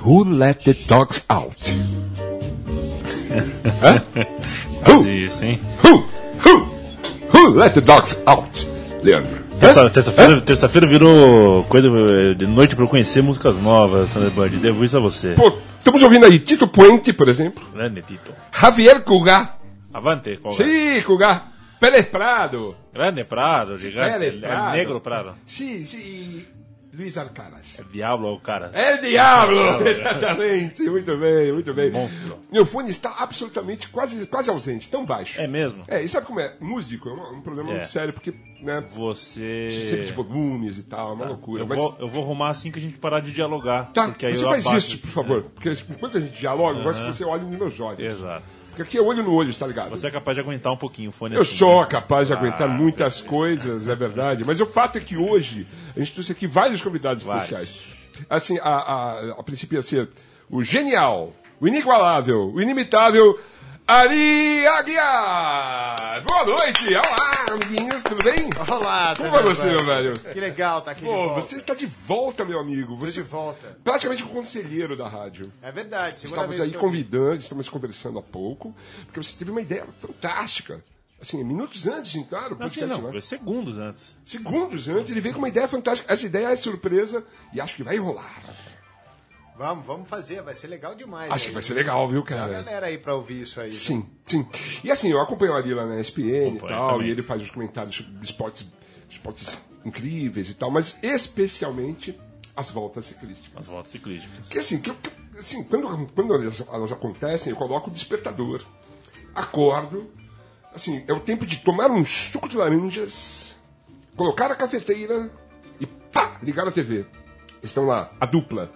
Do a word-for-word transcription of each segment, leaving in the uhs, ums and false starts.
Who let the dogs out? Hã? Quase isso, hein? Who? Who? Who let the dogs out? Leandro. Terça, terça-feira, terça-feira virou coisa de noite pra eu conhecer músicas novas, Thunderbird. Devo isso a você. Pô, estamos ouvindo aí Tito Puente, por exemplo. Grande Tito. Javier Cugat. Avante, qual Sim, Cugat. Pérez Prado. Grande Prado, gigante. Pérez Prado. El negro Prado. Sim, sim. Luiz Arcaras. El diablo, o cara. É o Diablo! Exatamente. Muito bem, muito bem. Monstro. Meu fone está absolutamente quase, quase ausente, tão baixo. É mesmo? É, e sabe como é? Músico é um, um problema É. muito sério, porque, né, Você... sempre de volumes e tal, é uma loucura. Eu Mas, vou, eu vou arrumar assim que a gente parar de dialogar. tá, porque aí você eu faz abaixo isso, aqui, por favor. né? Porque enquanto a gente dialoga, eu gosto que você olhe nos meus olhos. Exato. Porque aqui é olho no olho, tá ligado? Você é capaz de aguentar um pouquinho o fone Eu assim, sou né? capaz de aguentar Ah, muitas coisas, é verdade. Mas o fato é que hoje a gente trouxe aqui vários convidados Vários. especiais. Assim, a, a, a princípio ia ser o genial, o inigualável, o inimitável Ari Aguiar. Boa noite. Olá, amiguinhos, tudo bem? Olá, Como vai você, meu velho? Que legal tá aqui de Pô, volta. você está de volta, meu amigo. Tô Você de volta. praticamente o conselheiro da rádio. É verdade. segunda Estávamos vez aí que eu- convidando, estamos conversando há pouco, porque você teve uma ideia fantástica. Assim, minutos antes de entrar no Assim, podcast, não, né? foi segundos antes. Segundos antes, ele veio com uma ideia fantástica. Essa ideia é surpresa e acho que vai rolar. Vamos, vamos fazer, vai ser legal demais. Acho aí. que vai ser legal, viu, Tem uma cara? galera aí pra ouvir isso aí. Sim, sim. E assim, eu acompanho ali lá na E S P N e Acompanho tal, também. e ele faz os comentários sobre esportes, esportes incríveis e tal, mas especialmente as voltas ciclísticas. As voltas ciclísticas. Porque assim, que eu- que eu- assim quando, quando elas, elas acontecem, eu coloco o despertador, acordo, assim, é o tempo de tomar um suco de laranjas, colocar a cafeteira e pá, ligar a T V. Estão lá, a dupla.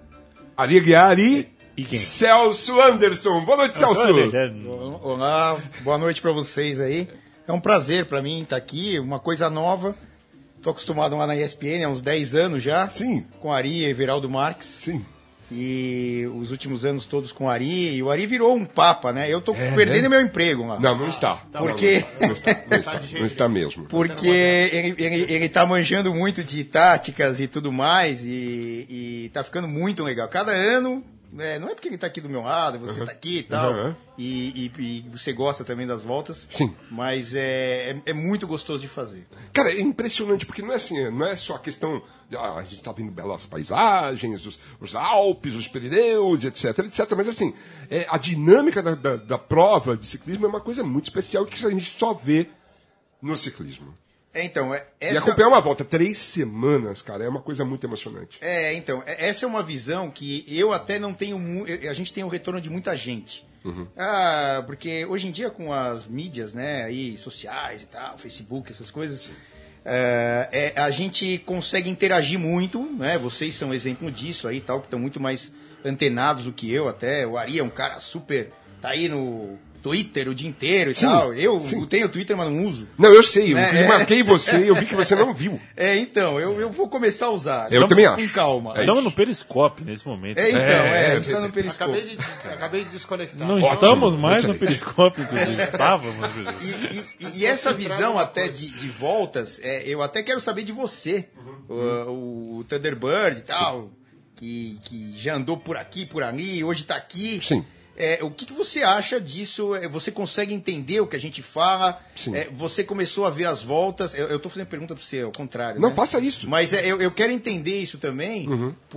Ari Aguiar e E quem? Celso Anderson. Boa noite, Celso. Olá, boa noite pra vocês aí. É um prazer pra mim estar aqui, uma coisa nova. Tô acostumado lá na E S P N há uns dez anos já. Sim. Com Ari e Everaldo Marques. Sim. E os últimos anos todos com o Ari. E o Ari virou um papa, né? Eu tô É, perdendo né? meu emprego lá. Não, não está. Por Não, quê? Não está, não está, não está mesmo. Porque ele, ele, ele tá manjando muito de táticas e tudo mais. E, e tá ficando muito legal. Cada ano. É, não é porque ele tá aqui do meu lado, você tá aqui e tal, Uhum. e, e- e você gosta também das voltas, Sim. mas é, é, é muito gostoso de fazer. Cara, é impressionante, porque não é assim, não é só a questão de ah, a gente tá vendo belas paisagens, os, os Alpes, os Pirineus, etc, etc, mas assim, é, a dinâmica da, da, da prova de ciclismo é uma coisa muito especial que a gente só vê no ciclismo. É, então, é, E essa, acompanhar uma volta três semanas, cara, é uma coisa muito emocionante. é, então, é- essa é uma visão que eu até não tenho, mu- a gente tem o retorno de muita gente. Ah, porque hoje em dia com as mídias, né, aí, sociais e tal, Facebook, essas coisas, é, é, a gente consegue interagir muito, né? Vocês são exemplo disso aí, tal, que estão muito mais antenados do que eu até. O Ari é um cara super, tá aí no Twitter o dia inteiro e Sim, tal. Eu sim. tenho Twitter, mas não uso. Não, eu sei, eu É, é. marquei você e eu vi que você não viu. É, então, eu, eu vou começar a usar. Eu Com também acho. calma. É Estamos no Periscope nesse momento. É, então, É, é, é, a gente tá no Acabei Periscope. de, des- acabei de desconectar. Não Ótimo, estamos mais no excelente. Periscope, inclusive. Estávamos. E, e- e essa visão até de, de voltas, é, eu até quero saber de você, o, o Thunderbird e tal, que, que já andou por aqui, por ali, hoje tá aqui. Sim. É, o que, que você acha disso? É, Você consegue entender o que a gente fala? Sim. É, você começou a ver as voltas? Eu, eu tô fazendo pergunta para você, ao contrário. Não, né? faça isso. Mas é, eu, eu quero entender isso também,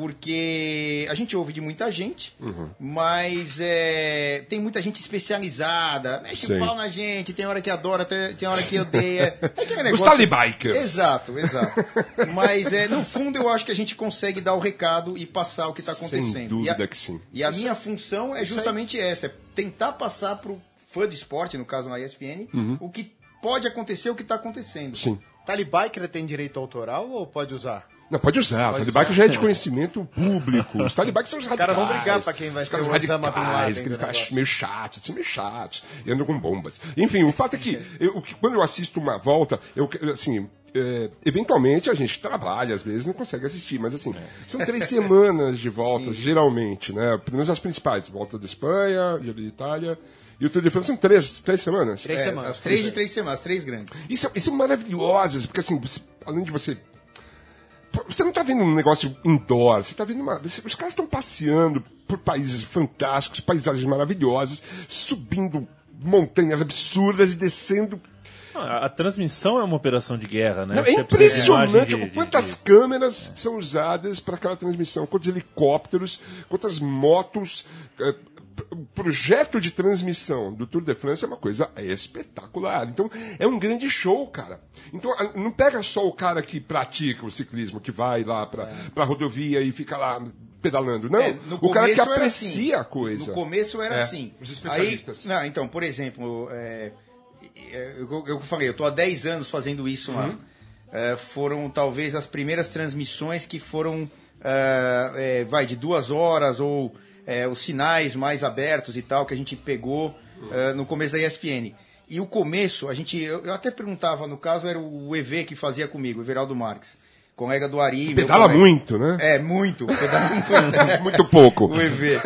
porque a gente ouve de muita gente, mas é, tem muita gente especializada, mexe Sim. o pau na gente, tem hora que adora, tem, tem hora que odeia. É aquele negócio... talibikers. Exato, exato. Mas é, no fundo eu acho que a gente consegue dar o recado e passar o que está acontecendo. Sem dúvida e a, que sim. E a minha função é justamente essa, é tentar passar para o fã de esporte, no caso na E S P N, o que pode acontecer, o que está acontecendo. Sim. Talibiker tem direito autoral ou pode usar? Não, pode usar. O Talibike já é de conhecimento público. Os Talibikes são os radicais. caras vão brigar pra quem vai Os ser caras o Osama Bin radicais, Laden aqueles do caras negócio. meio chatos, assim, meio chatos. E andam com bombas. Enfim, o fato é que, eu, o que- quando eu assisto uma volta, eu, assim, é, eventualmente a gente trabalha, às vezes não consegue assistir, mas assim, são três semanas de voltas, geralmente, né? Pelo menos as principais. Volta da Espanha, Giro de Itália. E o Tour de France são três, três semanas. Três É, semanas. as três de três semanas, as três grandes. Isso, isso é maravilhosas, porque assim, você- além de você Você não está vendo um negócio indoor, você está vendo uma... Os caras estão passeando por países fantásticos, paisagens maravilhosas, subindo montanhas absurdas e descendo... A, a transmissão é uma operação de guerra, né? Não, é Você impressionante precisa de imagem de- quantas de- de- câmeras são usadas para aquela transmissão, quantos helicópteros, quantas motos. eh, O projeto de transmissão do Tour de France é uma coisa espetacular. Então, é um grande show, cara. Então, a- não pega só o cara que pratica o ciclismo, que vai lá para a rodovia e fica lá pedalando. Não, É, no o cara que começo era aprecia assim. a coisa. No começo era É, assim. os especialistas. Aí, não, então, por exemplo, é, é, eu, eu falei, eu estou há dez anos fazendo isso lá. É, foram talvez as primeiras transmissões que foram é, é, vai, de duas horas ou é, os sinais mais abertos e tal, que a gente pegou é, no começo da E S P N. E o começo, a gente, eu, eu até perguntava, no caso era o E V que fazia comigo, o Everaldo Marques, colega do Ari. meu Pedala colega. muito, né? É, muito. Pedala muito. Muito pouco. O E V.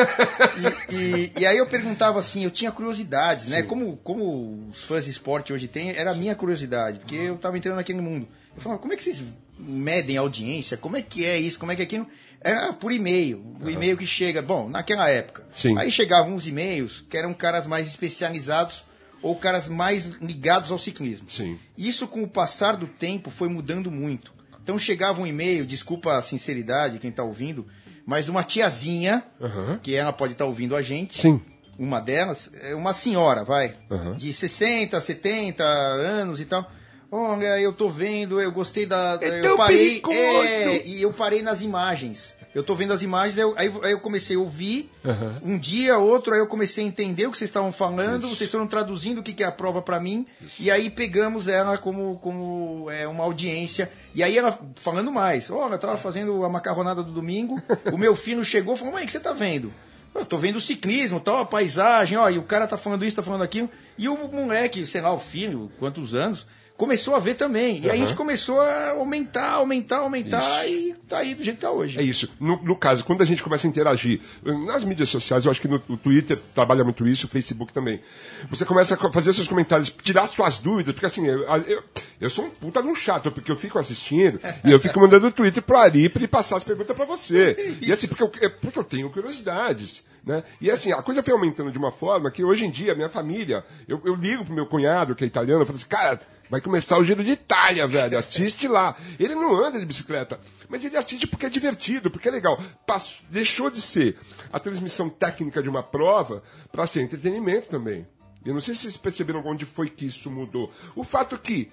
E, e, e aí eu perguntava assim, eu tinha curiosidades, né? Como, como os fãs de esporte hoje têm, era a minha curiosidade, porque eu estava entrando naquele mundo. Eu falava, como é que vocês medem a audiência? Como é que é isso? Como é que é aquilo? Era por e-mail. O e-mail que chega, bom, naquela época. Sim. Aí chegavam uns e-mails que eram caras mais especializados ou caras mais ligados ao ciclismo. Sim. Isso, com o passar do tempo, foi mudando muito. Então chegava um e-mail, desculpa a sinceridade, quem está ouvindo, mas de uma tiazinha, Aham. que ela pode estar ouvindo a gente, Sim. uma delas, é uma senhora, vai, Aham. de sessenta, setenta anos e tal. Olha, eu tô vendo, eu gostei da... É eu tão parei, perigoso. é, e eu parei nas imagens. Eu tô vendo as imagens, aí eu, aí, aí eu comecei a ouvir, Aham. um dia, outro, aí eu comecei a entender o que vocês estavam falando, vocês foram traduzindo o que, que é a prova para mim, e aí pegamos ela como, como é, uma audiência. E aí ela falando mais, olha, eu tava fazendo a macarronada do domingo, o meu filho chegou e falou, mãe, o que você tá vendo? Eu tô vendo o ciclismo, tal, a paisagem, ó, e o cara tá falando isso, tá falando aquilo. E o moleque, sei lá, o filho, quantos anos, começou a ver também. E aí a gente começou a aumentar, aumentar, aumentar, Isso. e tá aí do jeito que tá hoje. É isso. No, no caso, quando a gente começa a interagir nas mídias sociais, eu acho que no, o Twitter trabalha muito isso, o Facebook também. Você começa a fazer seus comentários, tirar suas dúvidas, porque assim, eu, eu, eu sou um puta num chato, porque eu fico assistindo e eu fico mandando o Twitter pro Ari pra ele passar as perguntas pra você. E assim, porque eu, é, porque eu tenho curiosidades. Né? E assim, a coisa foi aumentando de uma forma que hoje em dia, a minha família, eu, eu ligo pro meu cunhado, que é italiano, eu falo assim, cara, vai começar o Giro de Itália, velho, assiste lá. Ele não anda de bicicleta, mas ele assiste porque é divertido, porque é legal. Passou, deixou de ser a transmissão técnica de uma prova para ser entretenimento também. Eu não sei se vocês perceberam onde foi que isso mudou. O fato que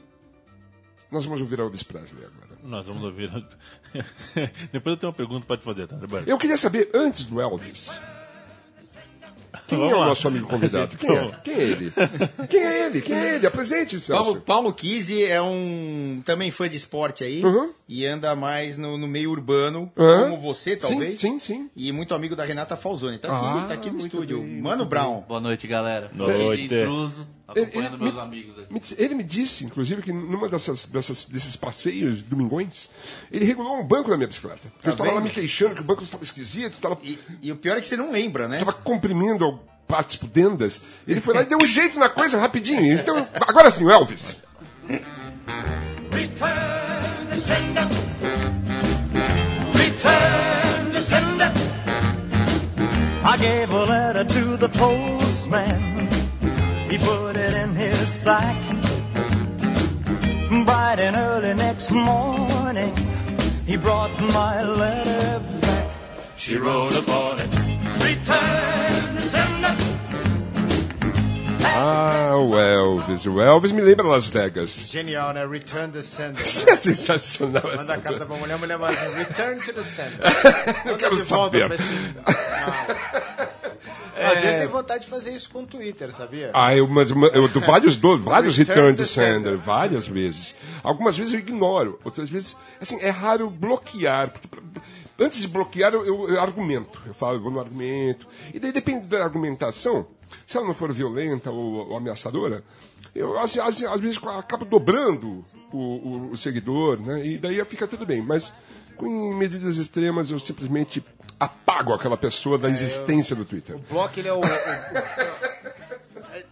nós vamos ouvir Elvis Presley agora. Nós vamos ouvir. Depois eu tenho uma pergunta para te fazer, tá? Eu queria saber, antes do Elvis, quem Vamos é o lá. nosso amigo convidado? Quem é? Quem é ele? Quem é ele? Quem é ele? Apresente, Celso. Paulo, Paulo Kise é um também fã de esporte aí Uhum. e anda mais no, no meio urbano, Uhum. como você, talvez. Sim, sim, sim. E muito amigo da Renata Falzoni. Tá aqui, Ah, tá aqui no muito estúdio. bem, Mano Brown. Boa noite, galera. Boa Aqui noite. de intruso, acompanhando Ele- meus me- amigos aqui. Me disse- Ele me disse, inclusive, que numa dessas, dessas- desses passeios domingões, ele regulou um banco na minha bicicleta. Tá eu estava lá vendo? me queixando que o banco estava esquisito, estava, E, e o pior é que você não lembra, né? estava comprimindo partes pudendas. Ele foi lá e deu um jeito na coisa rapidinho. Então, agora sim, o Elvis. Return to sender. Return to sender. I gave a letter to the postman. He put it in his sack. Bright and early next morning, he brought my letter back. She wrote upon it, return to sender. Ah, o Elvis. O Elvis me lembra Las Vegas. Genial, né? Return the sender. Isso é sensacional. Manda essa a carta pra mulher, mulher mais return to the sender. Não Manda quero de volta saber. pra esse- Não. Às vezes tem vontade de fazer isso com o Twitter, sabia? Ah, eu, mas eu, eu dou vários, dou, vários Return return to to sender, sender. várias vezes. Algumas vezes eu ignoro, outras vezes, assim, é raro bloquear. Porque, pra- antes de bloquear, eu, eu- eu argumento. Eu falo, eu vou no argumento. E daí depende da argumentação. Se ela não for violenta ou, ou ameaçadora, eu assim, assim, às vezes acabo dobrando o, o- o seguidor, né? E daí fica tudo bem. Mas com em medidas extremas eu simplesmente apago aquela pessoa da existência do Twitter. O bloco, ele é o... o- é, é- é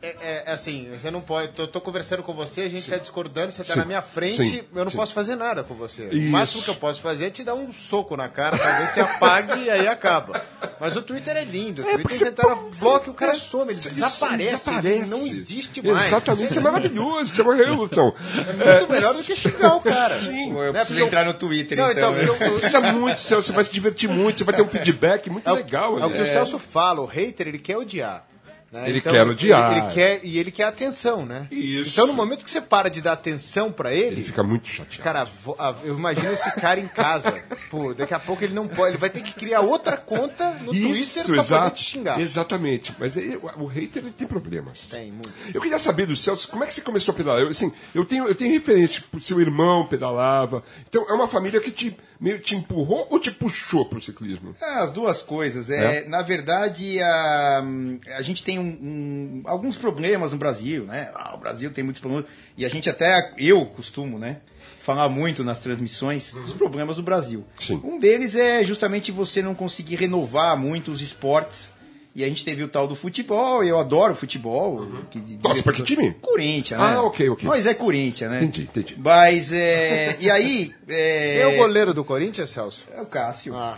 é assim, você não pode. Eu tô conversando com você, a gente Sim. tá discordando, você tá Sim. na minha frente, Sim. eu não Sim. posso fazer nada com você. Isso. O máximo que eu posso fazer é te dar um soco na cara, talvez você apague e aí acaba. Mas o Twitter é lindo. O É, Twitter porque você você tá na pô, bloco e o cara é, some, ele isso, desaparece, desaparece. ele não existe mais. Exatamente, isso é maravilhoso, isso é uma revolução. É muito melhor do que xingar o cara. Sim. Pô, eu Né, preciso porque entrar no Twitter, Não, então. então, né? eu- Você é muito, Celso, você vai se divertir muito, você vai ter um feedback muito É o, legal. é o que ali. o Celso fala, o hater, ele quer odiar. Né? Ele quer odiar. Ele, ele quer, e ele quer atenção, né? Isso. Então, no momento que você para de dar atenção pra ele, Ele fica muito chateado. cara, vo- a- eu imagino esse cara em casa. Pô, daqui a pouco ele não pode, ele vai ter que criar outra conta no Twitter pra poder te xingar. Exatamente. Mas aí, o, o hater ele tem problemas. Tem, muito. Eu queria saber do Celso, como é que você começou a pedalar? Eu, assim, eu tenho, eu tenho referência, tipo, seu irmão pedalava. Então, é uma família que te, meio te empurrou ou te puxou pro ciclismo? É, as duas coisas. É, Na verdade, a, a gente tem um, um- alguns problemas no Brasil, né? Ah, o Brasil tem muitos problemas. E a gente até, eu costumo, né? Falar muito nas transmissões dos problemas do Brasil. Sim. Um deles é justamente você não conseguir renovar muito os esportes. E a gente teve o tal do futebol, e eu adoro futebol. Que, Torce pra que time? Corinthians, né? Ah, ok, ok. Mas é Corinthians, né? Entendi, entendi. Mas, é, e aí... É, Quem é o goleiro do Corinthians, Celso? É o Cássio. Ah.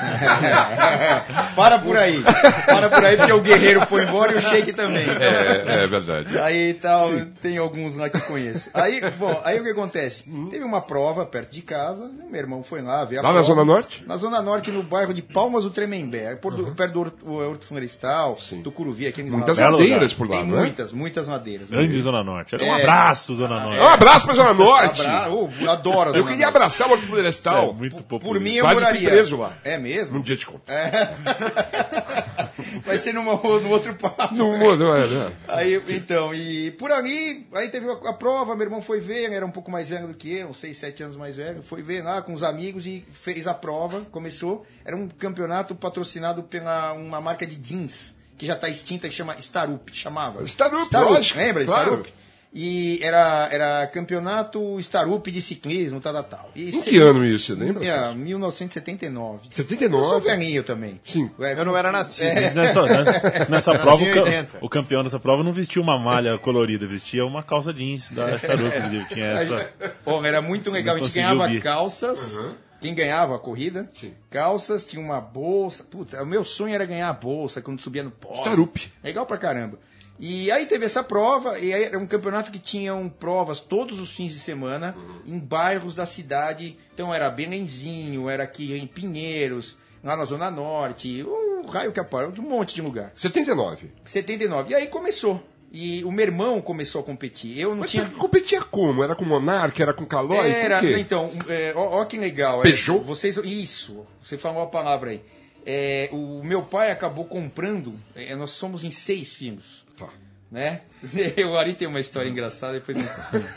Para por aí. Para por aí, porque o Guerreiro foi embora e o Sheik também. É, é verdade. Aí tal, tem alguns lá que eu conheço. Aí, bom, aí o que acontece? Teve uma prova perto de casa, meu irmão foi lá ver a Lá na prova. Zona Norte? Na Zona Norte, no bairro de Palmas do Tremembé, por do- perto do Horto, Horto Florestal, Sim. do Curuvi, aqui em Muitas Belo madeiras lugar. por lá, Tem não é? muitas, muitas madeiras. Grande Zona Norte. Um É. abraço, Zona Norte. Um abraço pra Zona Norte! Abra... Oh, adoro a Eu Zona queria Norte. abraçar o Horto Florestal. É, muito Por popular. mim, eu Quase fui moraria. preso lá. É mesmo? Um dia te conto. Vai ser numa, no outro papo. Não, não, é, né? Aí, então, e por ali, aí teve a, a prova, meu irmão foi ver, era um pouco mais velho do que eu, uns seis, sete anos mais velho, foi ver lá com os amigos e fez a prova, começou, era um campeonato patrocinado pela uma marca de jeans, que já está extinta, que chama Starup, chamava. Starup, lógico, lembra? claro. Starup. E era, era campeonato Starup de ciclismo, tal, tal, tal. E Em se- que ano isso, você lembra? É, Celso? mil novecentos e setenta e nove. setenta e nove? Eu sou velhinho também. Sim. É, Eu não era nascido. É. Nessa, né, nessa prova, o, ca- oitenta. o campeão dessa prova não vestia uma malha colorida, vestia uma calça jeans da Starup, inclusive. Tinha essa. Porra, era muito legal. A Não gente conseguiu ganhava vir. calças. Quem ganhava a corrida? Sim. Calças, tinha uma bolsa. Puta, o meu sonho era ganhar a bolsa quando subia no pódio. Starup. Legal pra caramba. E aí teve essa prova, e aí era um campeonato que tinham provas todos os fins de semana em bairros da cidade. Então era Belenzinho, era aqui em Pinheiros, lá na Zona Norte, o raio que aparece, um monte de lugar. setenta e nove. setenta e nove. E aí começou. E o meu irmão começou a competir. Eu não Mas tinha. você competia como? Era com Monark? Era com Calói? Era, Por quê? então, é, ó, ó que legal. é, Peugeot? vocês, isso, você falou a palavra aí. É, o meu pai acabou comprando, é, nós somos em seis filhos, Tá. né? O Ari tem uma história engraçada, depois eu...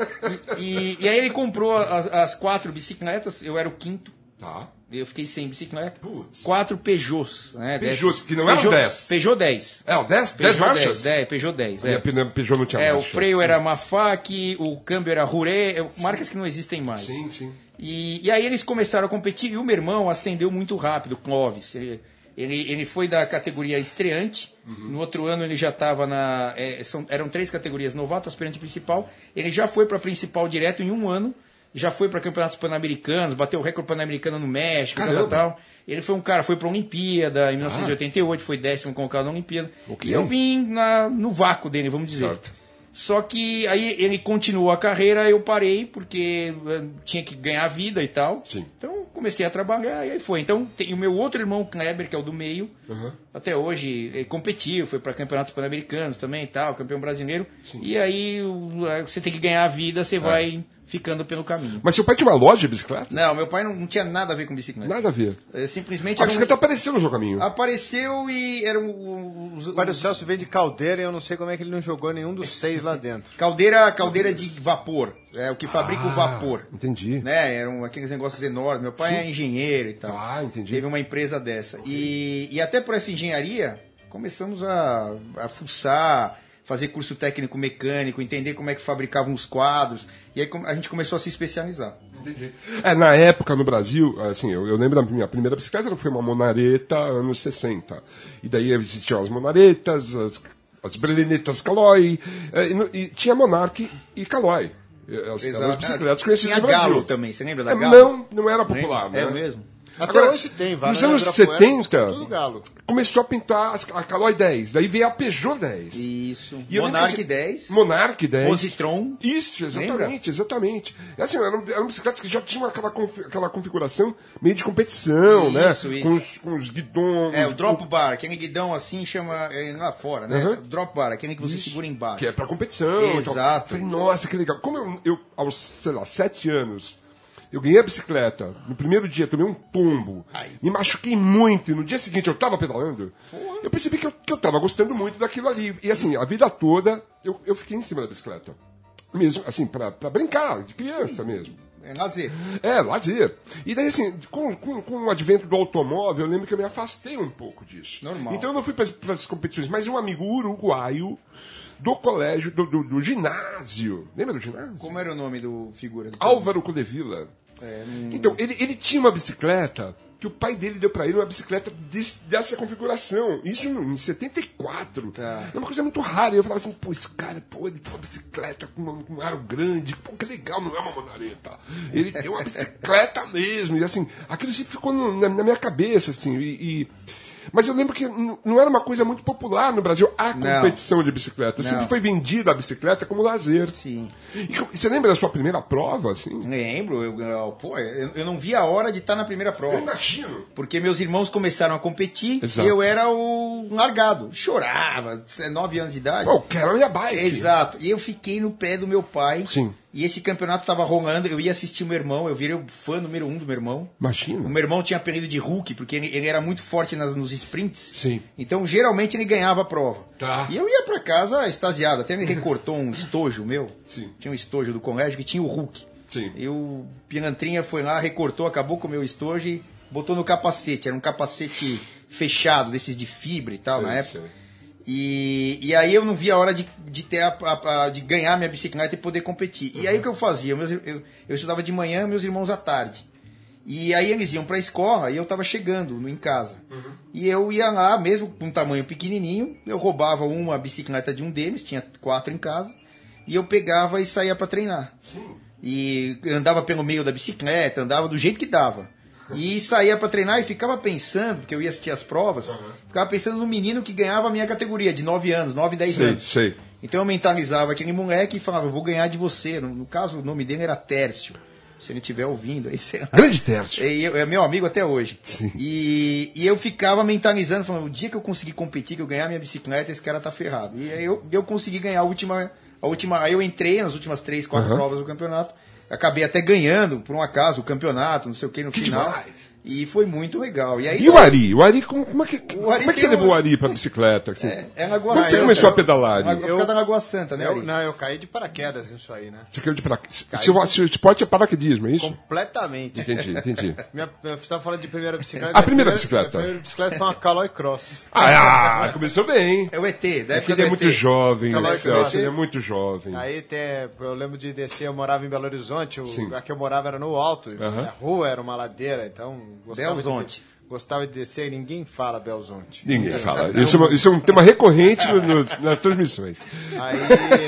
e, e, e aí ele comprou as, as quatro bicicletas, eu era o quinto, Tá. eu fiquei sem bicicleta. Putz. Quatro Peugeots, né? Peugeots, dez. que não eram Peugeot- dez. Peugeot dez. É, o dez? dez Peugeot marchas? dez, é, Peugeot dez. E É. a Peugeot Peugeot não tinha É, o marcha. freio era Mafak, o câmbio era Rouret, é, marcas que não existem mais. Sim, sim. E, e aí eles começaram a competir e o meu irmão acendeu muito rápido, o Clóvis. Ele, ele, ele foi da categoria estreante, no outro ano ele já estava na... é, são, eram três categorias, novato, aspirante e principal. Ele já foi para principal direto em um ano, já foi para campeonatos pan-americanos, bateu o recorde pan-americano no México, tal, tal, Caramba. tal. Ele foi um cara, foi para a Olimpíada em mil novecentos e oitenta e oito, foi décimo colocado na Olimpíada. Ok. E eu vim na, no vácuo dele, vamos dizer. Certo. Só que aí ele continuou a carreira, eu parei, porque eh, tinha que ganhar vida e tal. Sim. Então comecei a trabalhar e aí foi. Então tem o meu outro irmão, Kleber, que é o do meio, Uhum. até hoje ele competiu, foi para campeonatos pan-americanos também e tal, campeão brasileiro. E aí o- aí você tem que ganhar a vida, você vai ficando pelo caminho. Mas seu pai tinha uma loja de bicicleta? Não, meu pai não, não tinha nada a ver com bicicleta. Nada a ver. É, simplesmente A era um- bicicleta apareceu no seu caminho. apareceu e era um, os, O pai do Celso veio de Caldeira e eu não sei como é que ele não jogou nenhum dos seis lá dentro. caldeira, caldeira de vapor, é o que fabrica o Ah, vapor. Entendi. Né? Eram aqueles negócios enormes. Meu pai é engenheiro e tal. Ah, entendi. Teve uma empresa dessa. E, e até por essa engenharia, começamos a, a fuçar, fazer curso técnico mecânico, entender como é que fabricavam os quadros. E aí com- a gente começou a se especializar. Entendi. É, na época no Brasil, assim, eu, eu lembro da minha primeira bicicleta, foi uma Monareta, anos sessenta. E daí existiam as Monaretas, as, as Berlinetas Caloi, é, e, e tinha Monarch e Caloi. As, as bicicletas conhecidas tinha no Brasil. Galo também, você lembra da É, Galo? Não, não era popular. É né? mesmo? Até Agora, hoje tem, vários. nos anos Ibirapuera, setenta, tudo Galo. começou a pintar as- a Caloi dez, daí veio a Peugeot dez. Isso. E eu lembro Monarch que- dez. Monarch dez. Positron. Isso, exatamente, Lembra? exatamente. E assim, eram, eram bicicletas que já tinham aquela, confi- aquela configuração meio de competição, né? Isso, isso. Com os, com os guidões. É, o drop bar, aquele guidão assim chama é, lá fora, né? Uhum. O drop bar, aquele que você segura embaixo. Que é pra competição. e tal. Exato. Falei, nossa, que legal. Como eu, eu, aos, sei lá, sete anos, eu ganhei a bicicleta. No primeiro dia, tomei um tombo. Ai. Me machuquei muito. E no dia seguinte, eu tava pedalando. Eu percebi que eu, que eu tava gostando muito daquilo ali. E assim, a vida toda, eu, eu fiquei em cima da bicicleta. Mesmo, assim, pra, pra brincar, de criança mesmo. É lazer. É, lazer. E daí, assim, com, com, com o advento do automóvel, eu lembro que eu me afastei um pouco disso. Normal. Então eu não fui para as competições, mas um amigo uruguaio do colégio, do, do, do ginásio. Lembra do ginásio? Como era o nome do figura? Do Álvaro Codevilla. É, hum, Então, ele, ele tinha uma bicicleta que o pai dele deu pra ele, uma bicicleta desse- dessa configuração. Isso em setenta e quatro. Tá. É uma coisa muito rara. E eu falava assim, pô, esse cara, pô, ele tem uma bicicleta com, uma- com um aro grande. Pô, que legal, não é uma monareta. Ele tem uma bicicleta mesmo. E assim, aquilo sempre ficou no- na, na minha cabeça, assim. E, e- Mas eu lembro que n- não era uma coisa muito popular no Brasil a competição de bicicleta. Não. Sempre foi vendida a bicicleta como lazer. Sim. E, co- e você lembra da sua primeira prova, assim? Lembro, eu, eu, pô, eu, eu não vi a hora de estar na primeira Eu prova. imagino. Porque meus irmãos começaram a competir Exato. e eu era o largado. Chorava, nove anos de idade. Pô, quero a minha bike. Exato. E eu fiquei no pé do meu pai. Sim. E esse campeonato tava rolando, eu ia assistir o meu irmão, eu virei o fã número um do meu irmão. O Imagina. meu irmão tinha apelido de Hulk, porque ele, ele era muito forte nas, nos sprints. Sim. Então, geralmente, ele ganhava a prova. Tá. E eu ia pra casa extasiado. Até ele recortou um estojo meu. Sim. Tinha um estojo do colégio que tinha o Hulk. Sim. E o Pilantrinha foi lá, recortou, acabou com o meu estojo e botou no capacete. Era um capacete fechado, desses de fibra e tal, Sei, na época. sei. E, e aí eu não via a hora de, de, ter a, a- a- de ganhar minha bicicleta e poder competir. E aí o que eu fazia? Meus, eu, eu estudava de manhã, meus irmãos à tarde. E aí eles iam pra escola e eu tava chegando no, em casa. E eu ia lá, mesmo com um tamanho pequenininho, eu roubava uma bicicleta de um deles, tinha quatro em casa, e eu pegava e saía pra treinar. E andava pelo meio da bicicleta, andava do jeito que dava. E saía pra treinar e ficava pensando, porque eu ia assistir as provas, ficava pensando no menino que ganhava a minha categoria, de nove anos, nove, dez Sei, anos. sei. Então eu mentalizava aquele moleque e falava, eu vou ganhar de você. No, no caso, o nome dele era Tércio. Se ele estiver ouvindo, aí sei lá. Grande Tércio. E eu- é meu amigo até hoje. Sim. E, e eu ficava mentalizando, falando, o dia que eu conseguir competir, que eu ganhar minha bicicleta, esse cara tá ferrado. E aí eu, eu consegui ganhar a última, a última. Aí eu entrei nas últimas três, quatro Aham. provas do campeonato. Acabei até ganhando, por um acaso, o campeonato, não sei o que, no Que final. demais. E foi muito legal. E, aí, E o Ari? O Ari, como, como é que, O Ari como é que você tem levou um- o Ari pra bicicleta? Assim? É, é Lagoa Quando você Santa. começou a Eu- pedalar, Lagoa- Ari? Por causa da Lagoa Santa, né, Eu, Ari? não, eu caí de paraquedas nisso aí, né? Você caiu de paraquedismo. Se, se o esporte é paraquedismo, é isso? Completamente. Entendi, entendi. Minha, você estava falando de primeira bicicleta. A primeira Minha bicicleta. Minha primeira bicicleta foi uma Caloi Cross. Ah, ah, começou bem. É o E T, da É época que ele do é E muito T. jovem, Calói né, Celso? Cross. Ele é muito jovem. Aí tem, eu lembro de descer, eu morava em Belo Horizonte, o, Sim. a que eu morava era no alto, Aham. a rua era uma ladeira, então gostava Belzonte. de, gostava de descer e ninguém fala Belzonte. Ninguém fala. Isso é, uma- isso é um tema recorrente no- no- nas transmissões. Aí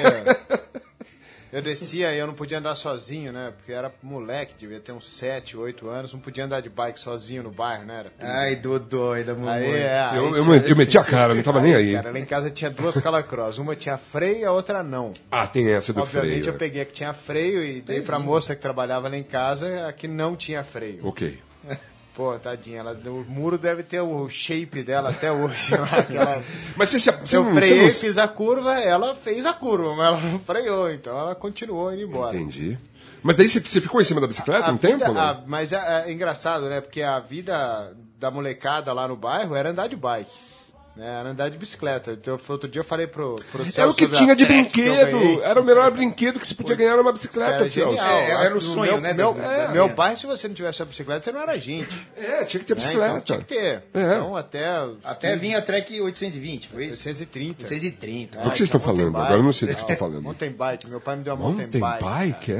eu descia e eu não podia andar sozinho, né? Porque eu era moleque, devia ter uns sete, oito anos, não podia andar de bike sozinho no bairro, né? Era Ai, do doida, mamãe. Aí, é, aí Eu, eu, tinha- eu meti a cara, não tava nem aí. Cara, lá em casa tinha duas calacross. Uma tinha freio e a outra não. Ah, tem essa do Obviamente freio. eu peguei a que tinha freio e dei pra moça que trabalhava lá em casa a que não tinha freio. Ok. Pô, tadinha, ela, o muro deve ter o shape dela até hoje. Lá, que ela, Mas você, se- você, eu não, freiei, você fiz a curva, ela fez a curva, mas ela não freou, então ela continuou indo não... embora. Entendi. Mas daí você, você ficou em cima da bicicleta A um vida- tempo, né? a- mas é, é engraçado, né? Porque a vida da molecada lá no bairro era andar de bike. Né? Era andar de bicicleta. Então, outro dia eu falei pro, pro É Celso o que sobre tinha a de track que eu brinquedo. ganhei. Era o melhor brinquedo que se podia ganhar numa bicicleta, Era Celso. genial. É, era o No sonho, meu, né, Meu, das- é, das meu minhas. bairro, se você não tivesse a bicicleta, você não era gente. É, tinha que ter Né? bicicleta. Então tinha que ter. É. Então até. os Até quinze, vinha a Trek oitocentos e vinte, foi isso? oitocentos e trinta. oitocentos e trinta. Do que vocês estão mountain falando bike, agora? Eu não sei do que tal. vocês estão falando. Mountain bike. Meu pai me deu uma mountain, Mountain bike. bike, é?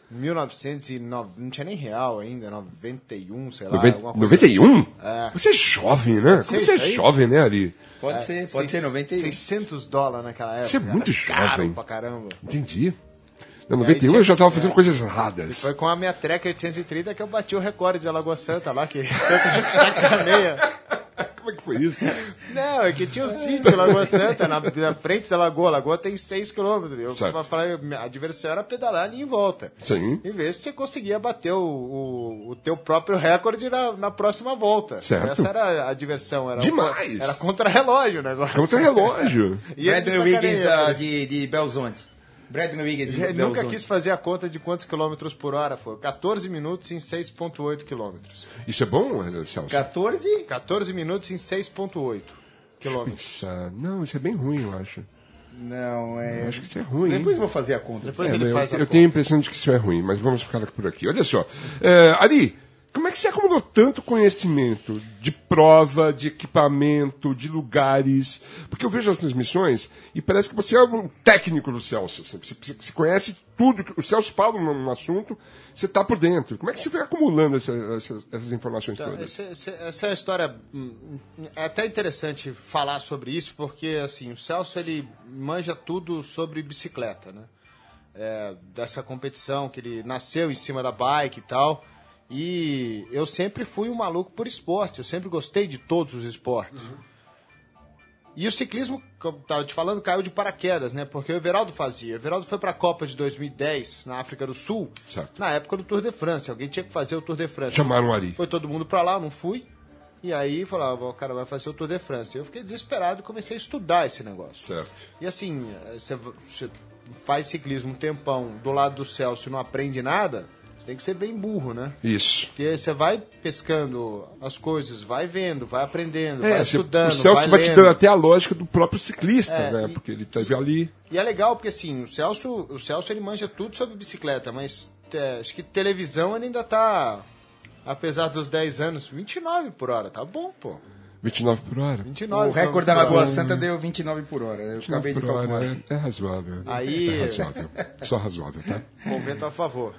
mil e novecentos e nove, não tinha nem real ainda, noventa e um, sei lá. Noventa- alguma coisa noventa e um? É. Você é jovem, né? Como você é isso aí. jovem, né, Ari? Pode É, ser, pode ser seis- noventa e um. seiscentos dólares naquela época. Você é muito Era caro jovem. pra caramba. Entendi. Na noventa e um eu já tava fazendo coisas erradas. Foi com a minha Treca oitocentos e trinta que eu bati o recorde de Alagoa Santa lá, que tanto a gente sacaneia. Como é que foi isso? Não, é que tinha o sítio Lagoa Santa, na, na frente da lagoa. A lagoa tem seis quilômetros. Eu Certo. falei, a diversão era pedalar ali em volta. Sim. E ver se você conseguia bater o, o, o teu próprio recorde na, na próxima volta. Certo. Essa era a diversão. Era Demais. Um, era contra-relógio o negócio. Como seu relógio. E ele Bradley de Wiggins sacaneia. da, de, de Belzonte. Bradley Wiggins de Ele nunca Belzonte. quis fazer a conta de quantos quilômetros por hora foi. quatorze minutos em seis vírgula oito quilômetros. Isso é bom, Celso? quatorze? quatorze minutos em seis vírgula oito quilômetros. Puxa, não, isso é bem ruim, eu acho. Não, é. Eu acho que isso é ruim. Depois eu vou fazer a conta. Depois É, ele eu, faz a eu conta. tenho a impressão de que isso é ruim, mas vamos ficar por aqui. Olha só. É, Ari, como é que você acumulou tanto conhecimento de prova, de equipamento, de lugares? Porque eu vejo as transmissões e parece que você é um técnico do Celso. Assim, você, você- você conhece tudo. O Celso fala num, num assunto, você está por dentro. Como é que você foi acumulando essa- essas, essas informações Então, todas? esse- esse- essa é a história. hum, É até interessante falar sobre isso, porque assim, o Celso ele manja tudo sobre bicicleta, né? É, dessa competição que ele nasceu em cima da bike e tal. E eu sempre fui um maluco por esporte, eu sempre gostei de todos os esportes. E o ciclismo, como eu estava te falando, caiu de paraquedas, né? Porque o Everaldo fazia. O Everaldo foi para a Copa de dois mil e dez, na África do Sul, Certo. na época do Tour de France. Alguém tinha que fazer o Tour de France. Chamaram o Ari. Foi todo mundo pra lá, eu não fui. E aí falava, o cara vai fazer o Tour de France. Eu fiquei desesperado e comecei a estudar esse negócio. Certo. E assim, você, você faz ciclismo um tempão do lado do Celso e não aprende nada, você tem que ser bem burro, né? Isso. Porque você vai pescando as coisas, vai vendo, vai aprendendo, É, vai você- estudando, o Celso vai, te lendo. dando até a lógica do próprio ciclista, É, né? e- Porque ele teve ali. E é legal porque assim, o Celso, o Celso ele manja tudo sobre bicicleta, mas é, acho que televisão ele ainda tá, apesar dos dez anos, vinte e nove por hora, tá bom, pô. vinte e nove por hora. vinte e nove O recorde da por hora. Lagoa Santa deu vinte e nove por hora. Eu acabei de Por hora, calcular. É, é razoável. Aí- É razoável. Só razoável, tá? Convento a favor.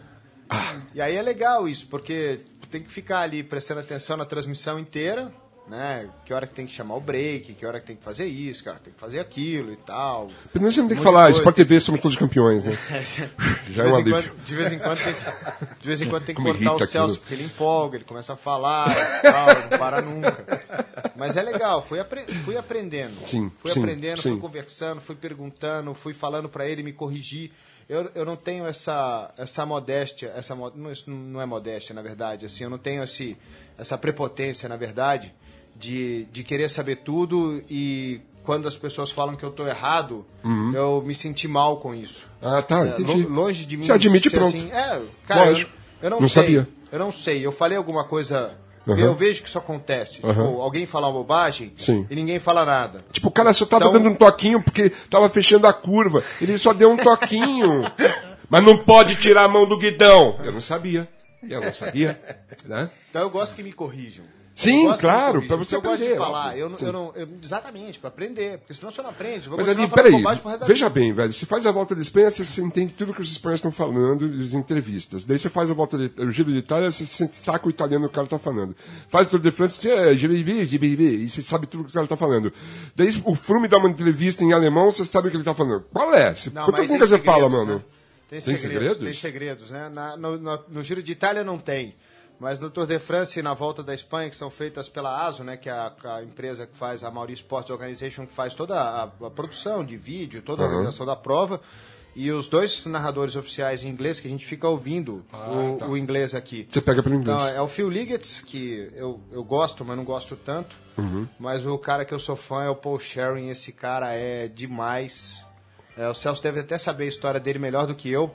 E aí é legal isso, porque tem que ficar ali prestando atenção na transmissão inteira, né? Que hora que tem que chamar o break, que hora que tem que fazer isso, que hora que tem que fazer aquilo e tal. Pelo menos você não tem que Um monte falar, de Sport coisa. T V somos todos campeões, né? De Já é vez, um em alívio. quando, de vez em quando tem, de vez em quando tem que Como cortar o irrita Celso, aquilo. porque ele empolga, ele começa a falar e tal, não para nunca. Mas é legal, fui, apre- fui aprendendo. Sim, fui sim, aprendendo, sim. fui conversando, fui perguntando, fui falando para ele me corrigir. Eu, eu não tenho essa, essa modéstia, essa, mo- não, isso não é modéstia, na verdade, assim, eu não tenho esse, essa prepotência, na verdade, de, de querer saber tudo e quando as pessoas falam que eu estou errado, eu me senti mal com isso. Ah, tá, É, entendi. lo- longe de mim. Você admite ser pronto. assim, é, cara, Lógico. eu, eu não, Não sei. sabia. Eu não sei. Eu falei alguma coisa. Uhum. Eu vejo que isso acontece. Uhum. Tipo, alguém fala uma bobagem Sim. e ninguém fala nada. Tipo, o cara só tava Então- dando um toquinho porque tava fechando a curva. Ele só deu um toquinho. Mas não pode tirar a mão do guidão. Eu não sabia. Eu não sabia. Né? Então eu gosto que me corrijam. Sim, Eu gosto que me claro, corrijam, pra você porque eu gosto aprender, de falar. óbvio. Eu, não- Sim. eu não, eu- exatamente, para aprender. Porque senão você não aprende. Eu vou Mas continuar ali, falando peraí, bobagem pro resto da veja vida. bem, velho, você faz a volta da Espanha, você, você entende tudo que os espanhóis estão falando, as entrevistas. Daí você faz a volta, de, o Giro de Itália, você, você saca o italiano que o cara tá falando. Faz o Tour de France, você é Giro de Itália, e você sabe tudo que o cara tá falando. Daí o Froome dá uma entrevista em alemão, você sabe o que ele tá falando. Qual é? Você, Não, quantas mas tem línguas você fala, segredos, mano? né? Tem, Tem segredos, segredos? Tem segredos, né? Na- no, no- no Giro de Itália não tem. Mas no Tour de France e na Volta da Espanha, que são feitas pela ASO, né, que é a, a empresa que faz, a Mauri Sports Organization, que faz toda a, a produção de vídeo, toda a Uhum. organização da prova. E os dois narradores oficiais em inglês, que a gente fica ouvindo o, tá. o inglês aqui. Você pega pelo inglês. Então, é o Phil Liggett, que eu, eu gosto, mas não gosto tanto. Uhum. Mas o cara que eu sou fã é o Paul Sherring. Esse cara é demais. É, o Celso deve até saber a história dele melhor do que eu.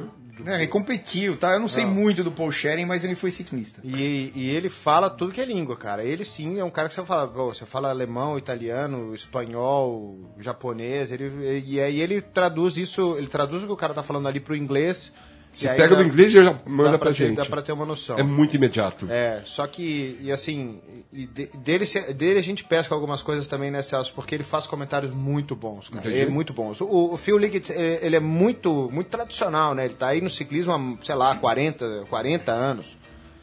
É, ele competiu, tá? Eu não sei muito do Paul Sherring, mas ele foi ciclista. E, e ele fala tudo que é língua, cara. Ele sim é um cara que você fala, pô, você fala alemão, italiano, espanhol, japonês. Ele, e aí ele traduz isso, ele traduz o que o cara tá falando ali pro inglês Você aí pega dá- do inglês e já dá manda pra ter, gente. Dá pra ter uma noção. É muito imediato. É, só que, e assim, e de- dele, se- dele a gente pesca algumas coisas também, né, Celso? Porque ele faz comentários muito bons, cara. Entendi. Ele é muito bons. O, o Phil Liggett, eh, ele é muito, muito tradicional, né? Ele tá aí no ciclismo há, sei lá, quarenta, quarenta anos.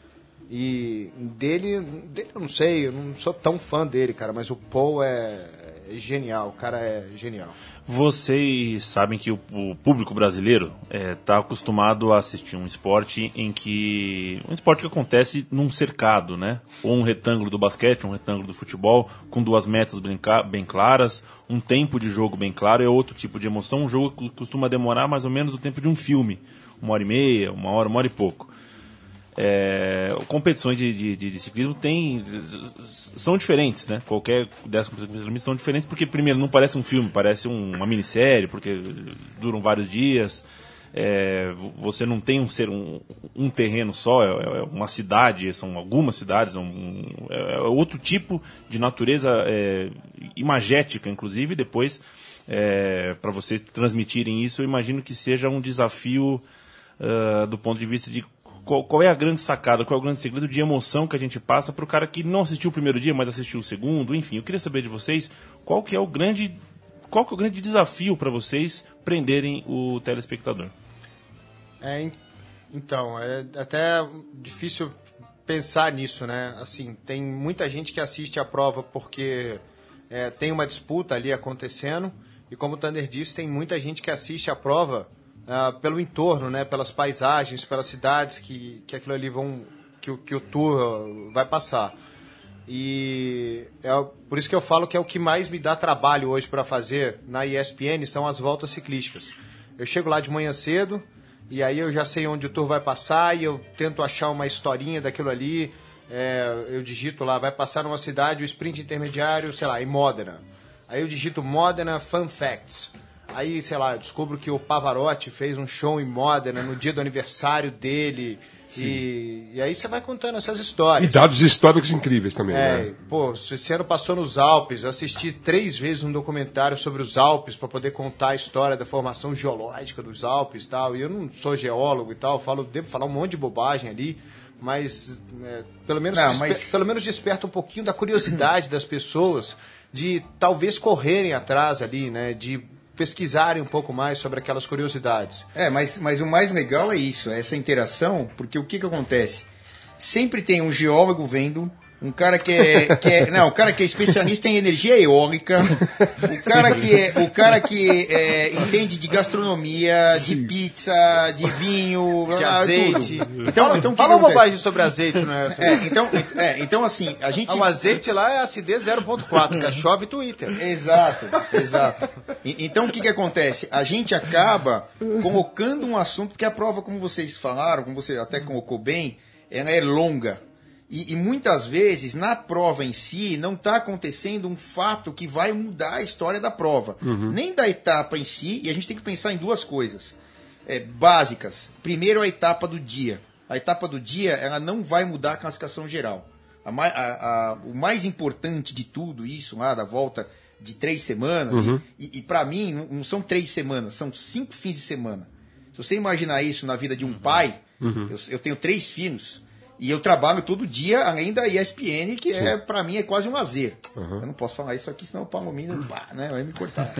E dele, dele eu não sei, eu não sou tão fã dele, cara, mas o Paul é, é genial, o cara é genial. Vocês sabem que o, o público brasileiro está acostumado a assistir um esporte em que. Um esporte que acontece num cercado, né? Ou um retângulo do basquete, um retângulo do futebol, com duas metas bem, bem claras, um tempo de jogo bem claro, é outro tipo de emoção. Um jogo que costuma demorar mais ou menos o tempo de um filme. Uma hora e meia, uma hora, uma hora e pouco. É, competições de, de, de ciclismo tem, são diferentes, né? Qualquer dessas competições são diferentes porque, primeiro, não parece um filme, parece um, uma minissérie, porque duram vários dias. É, você não tem um, ser, um, um terreno só, é, é uma cidade, são algumas cidades, é, um, é outro tipo de natureza é, imagética, inclusive. Depois, é, para vocês transmitirem isso, eu imagino que seja um desafio uh, do ponto de vista de Qual, qual é a grande sacada, qual é o grande segredo de emoção que a gente passa para o cara que não assistiu o primeiro dia, mas assistiu o segundo, enfim. Eu queria saber de vocês qual que é o grande, qual que é o grande desafio para vocês prenderem o telespectador. É, en- então, é até difícil pensar nisso, né? Assim, tem muita gente que assiste a prova porque é, tem uma disputa ali acontecendo, e como o Thunder disse, tem muita gente que assiste a prova ah, pelo entorno, né? Pelas paisagens, pelas cidades que, que aquilo ali vão, que, o- que o tour vai passar. E é o- por isso que eu falo que é o que mais me dá trabalho hoje para fazer na E S P N são as voltas ciclísticas. Eu chego lá de manhã cedo, e aí eu já sei onde o tour vai passar, e eu tento achar uma historinha daquilo ali. É, eu digito lá, vai passar numa cidade, o sprint intermediário, sei lá, em Modena. Aí eu digito Modena Fun Facts. Aí, sei lá, eu descubro que o Pavarotti fez um show em Modena no dia do aniversário dele. E, e aí você vai contando essas E histórias. dados históricos incríveis também, É, né? pô, esse ano passou nos Alpes. Eu assisti três vezes um documentário sobre os Alpes para poder contar a história da formação geológica dos Alpes e tal. E eu não sou geólogo e tal, falo, devo falar um monte de bobagem ali, mas, é, pelo, menos Não, desper- mas- pelo menos desperta um pouquinho da curiosidade das pessoas de talvez correrem atrás ali, né? De pesquisarem um pouco mais sobre aquelas curiosidades. É, mas, mas o mais legal é isso, é essa interação, porque o que que acontece? Sempre tem um geólogo vendo, um cara que é, que é não, o cara que é especialista em energia eólica, o cara que é, o cara que é, entende de gastronomia, de pizza, de vinho, De ah, azeite. tudo. Então, então o que Fala uma acontece? bobagem sobre azeite, né? É, então, é, então assim, a gente Ah, o azeite lá é acidez zero ponto quatro, que é chove Twitter. Exato, exato. E- Então o que, que acontece? A gente acaba colocando um assunto, porque a prova, como vocês falaram, como você até colocou bem, ela é longa. E, e muitas vezes, na prova em si, não está acontecendo um fato que vai mudar a história da prova. Nem da etapa em si, e a gente tem que pensar em duas coisas é, básicas. Primeiro, a etapa do dia. A etapa do dia, ela não vai mudar a classificação geral. A mai- a- a- o mais importante de tudo isso, lá da volta de três semanas, e, e para mim, não, não são três semanas, são cinco fins de semana. Se você imaginar isso na vida de um pai, eu, eu tenho três filhos, e eu trabalho todo dia, além da E S P N, que é, para mim é quase um lazer. Eu não posso falar isso aqui, senão o Palomino pá, né, vai me cortar.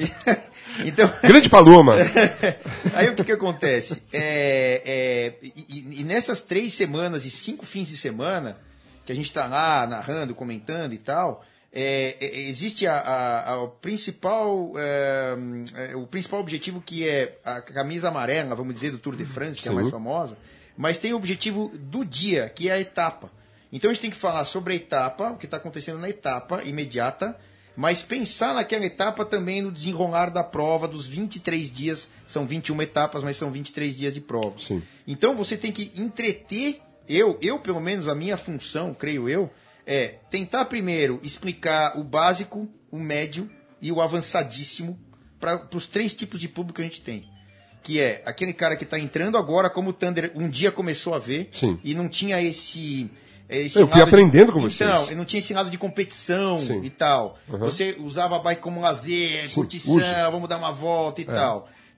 então, Grande Paloma! aí o que, que acontece? É, é, e, e- e nessas três semanas e cinco fins de semana, que a gente está lá narrando, comentando e tal, é, é, existe a, a- a- o, principal, é, é, o principal objetivo, que é a camisa amarela, vamos dizer, do Tour de France, que é a mais Sim. famosa, mas tem o objetivo do dia, que é a etapa. Então a gente tem que falar sobre a etapa, o que está acontecendo na etapa imediata, mas pensar naquela etapa também no desenrolar da prova dos vinte e três dias, são vinte e uma etapas, mas são vinte e três dias de prova. Sim. Então você tem que entreter, eu, eu pelo menos a minha função, creio eu, é tentar primeiro explicar o básico, o médio e o avançadíssimo para os três tipos de público que a gente tem. Que é aquele cara que está entrando agora, como o Thunder um dia começou a ver, Sim. e não tinha esse... esse Eu fui lado de- aprendendo com vocês. Então, eu não tinha esse lado de competição Sim. e tal. Uhum. Você usava a bike como lazer, Sim, curtição, use. vamos dar uma volta e tal.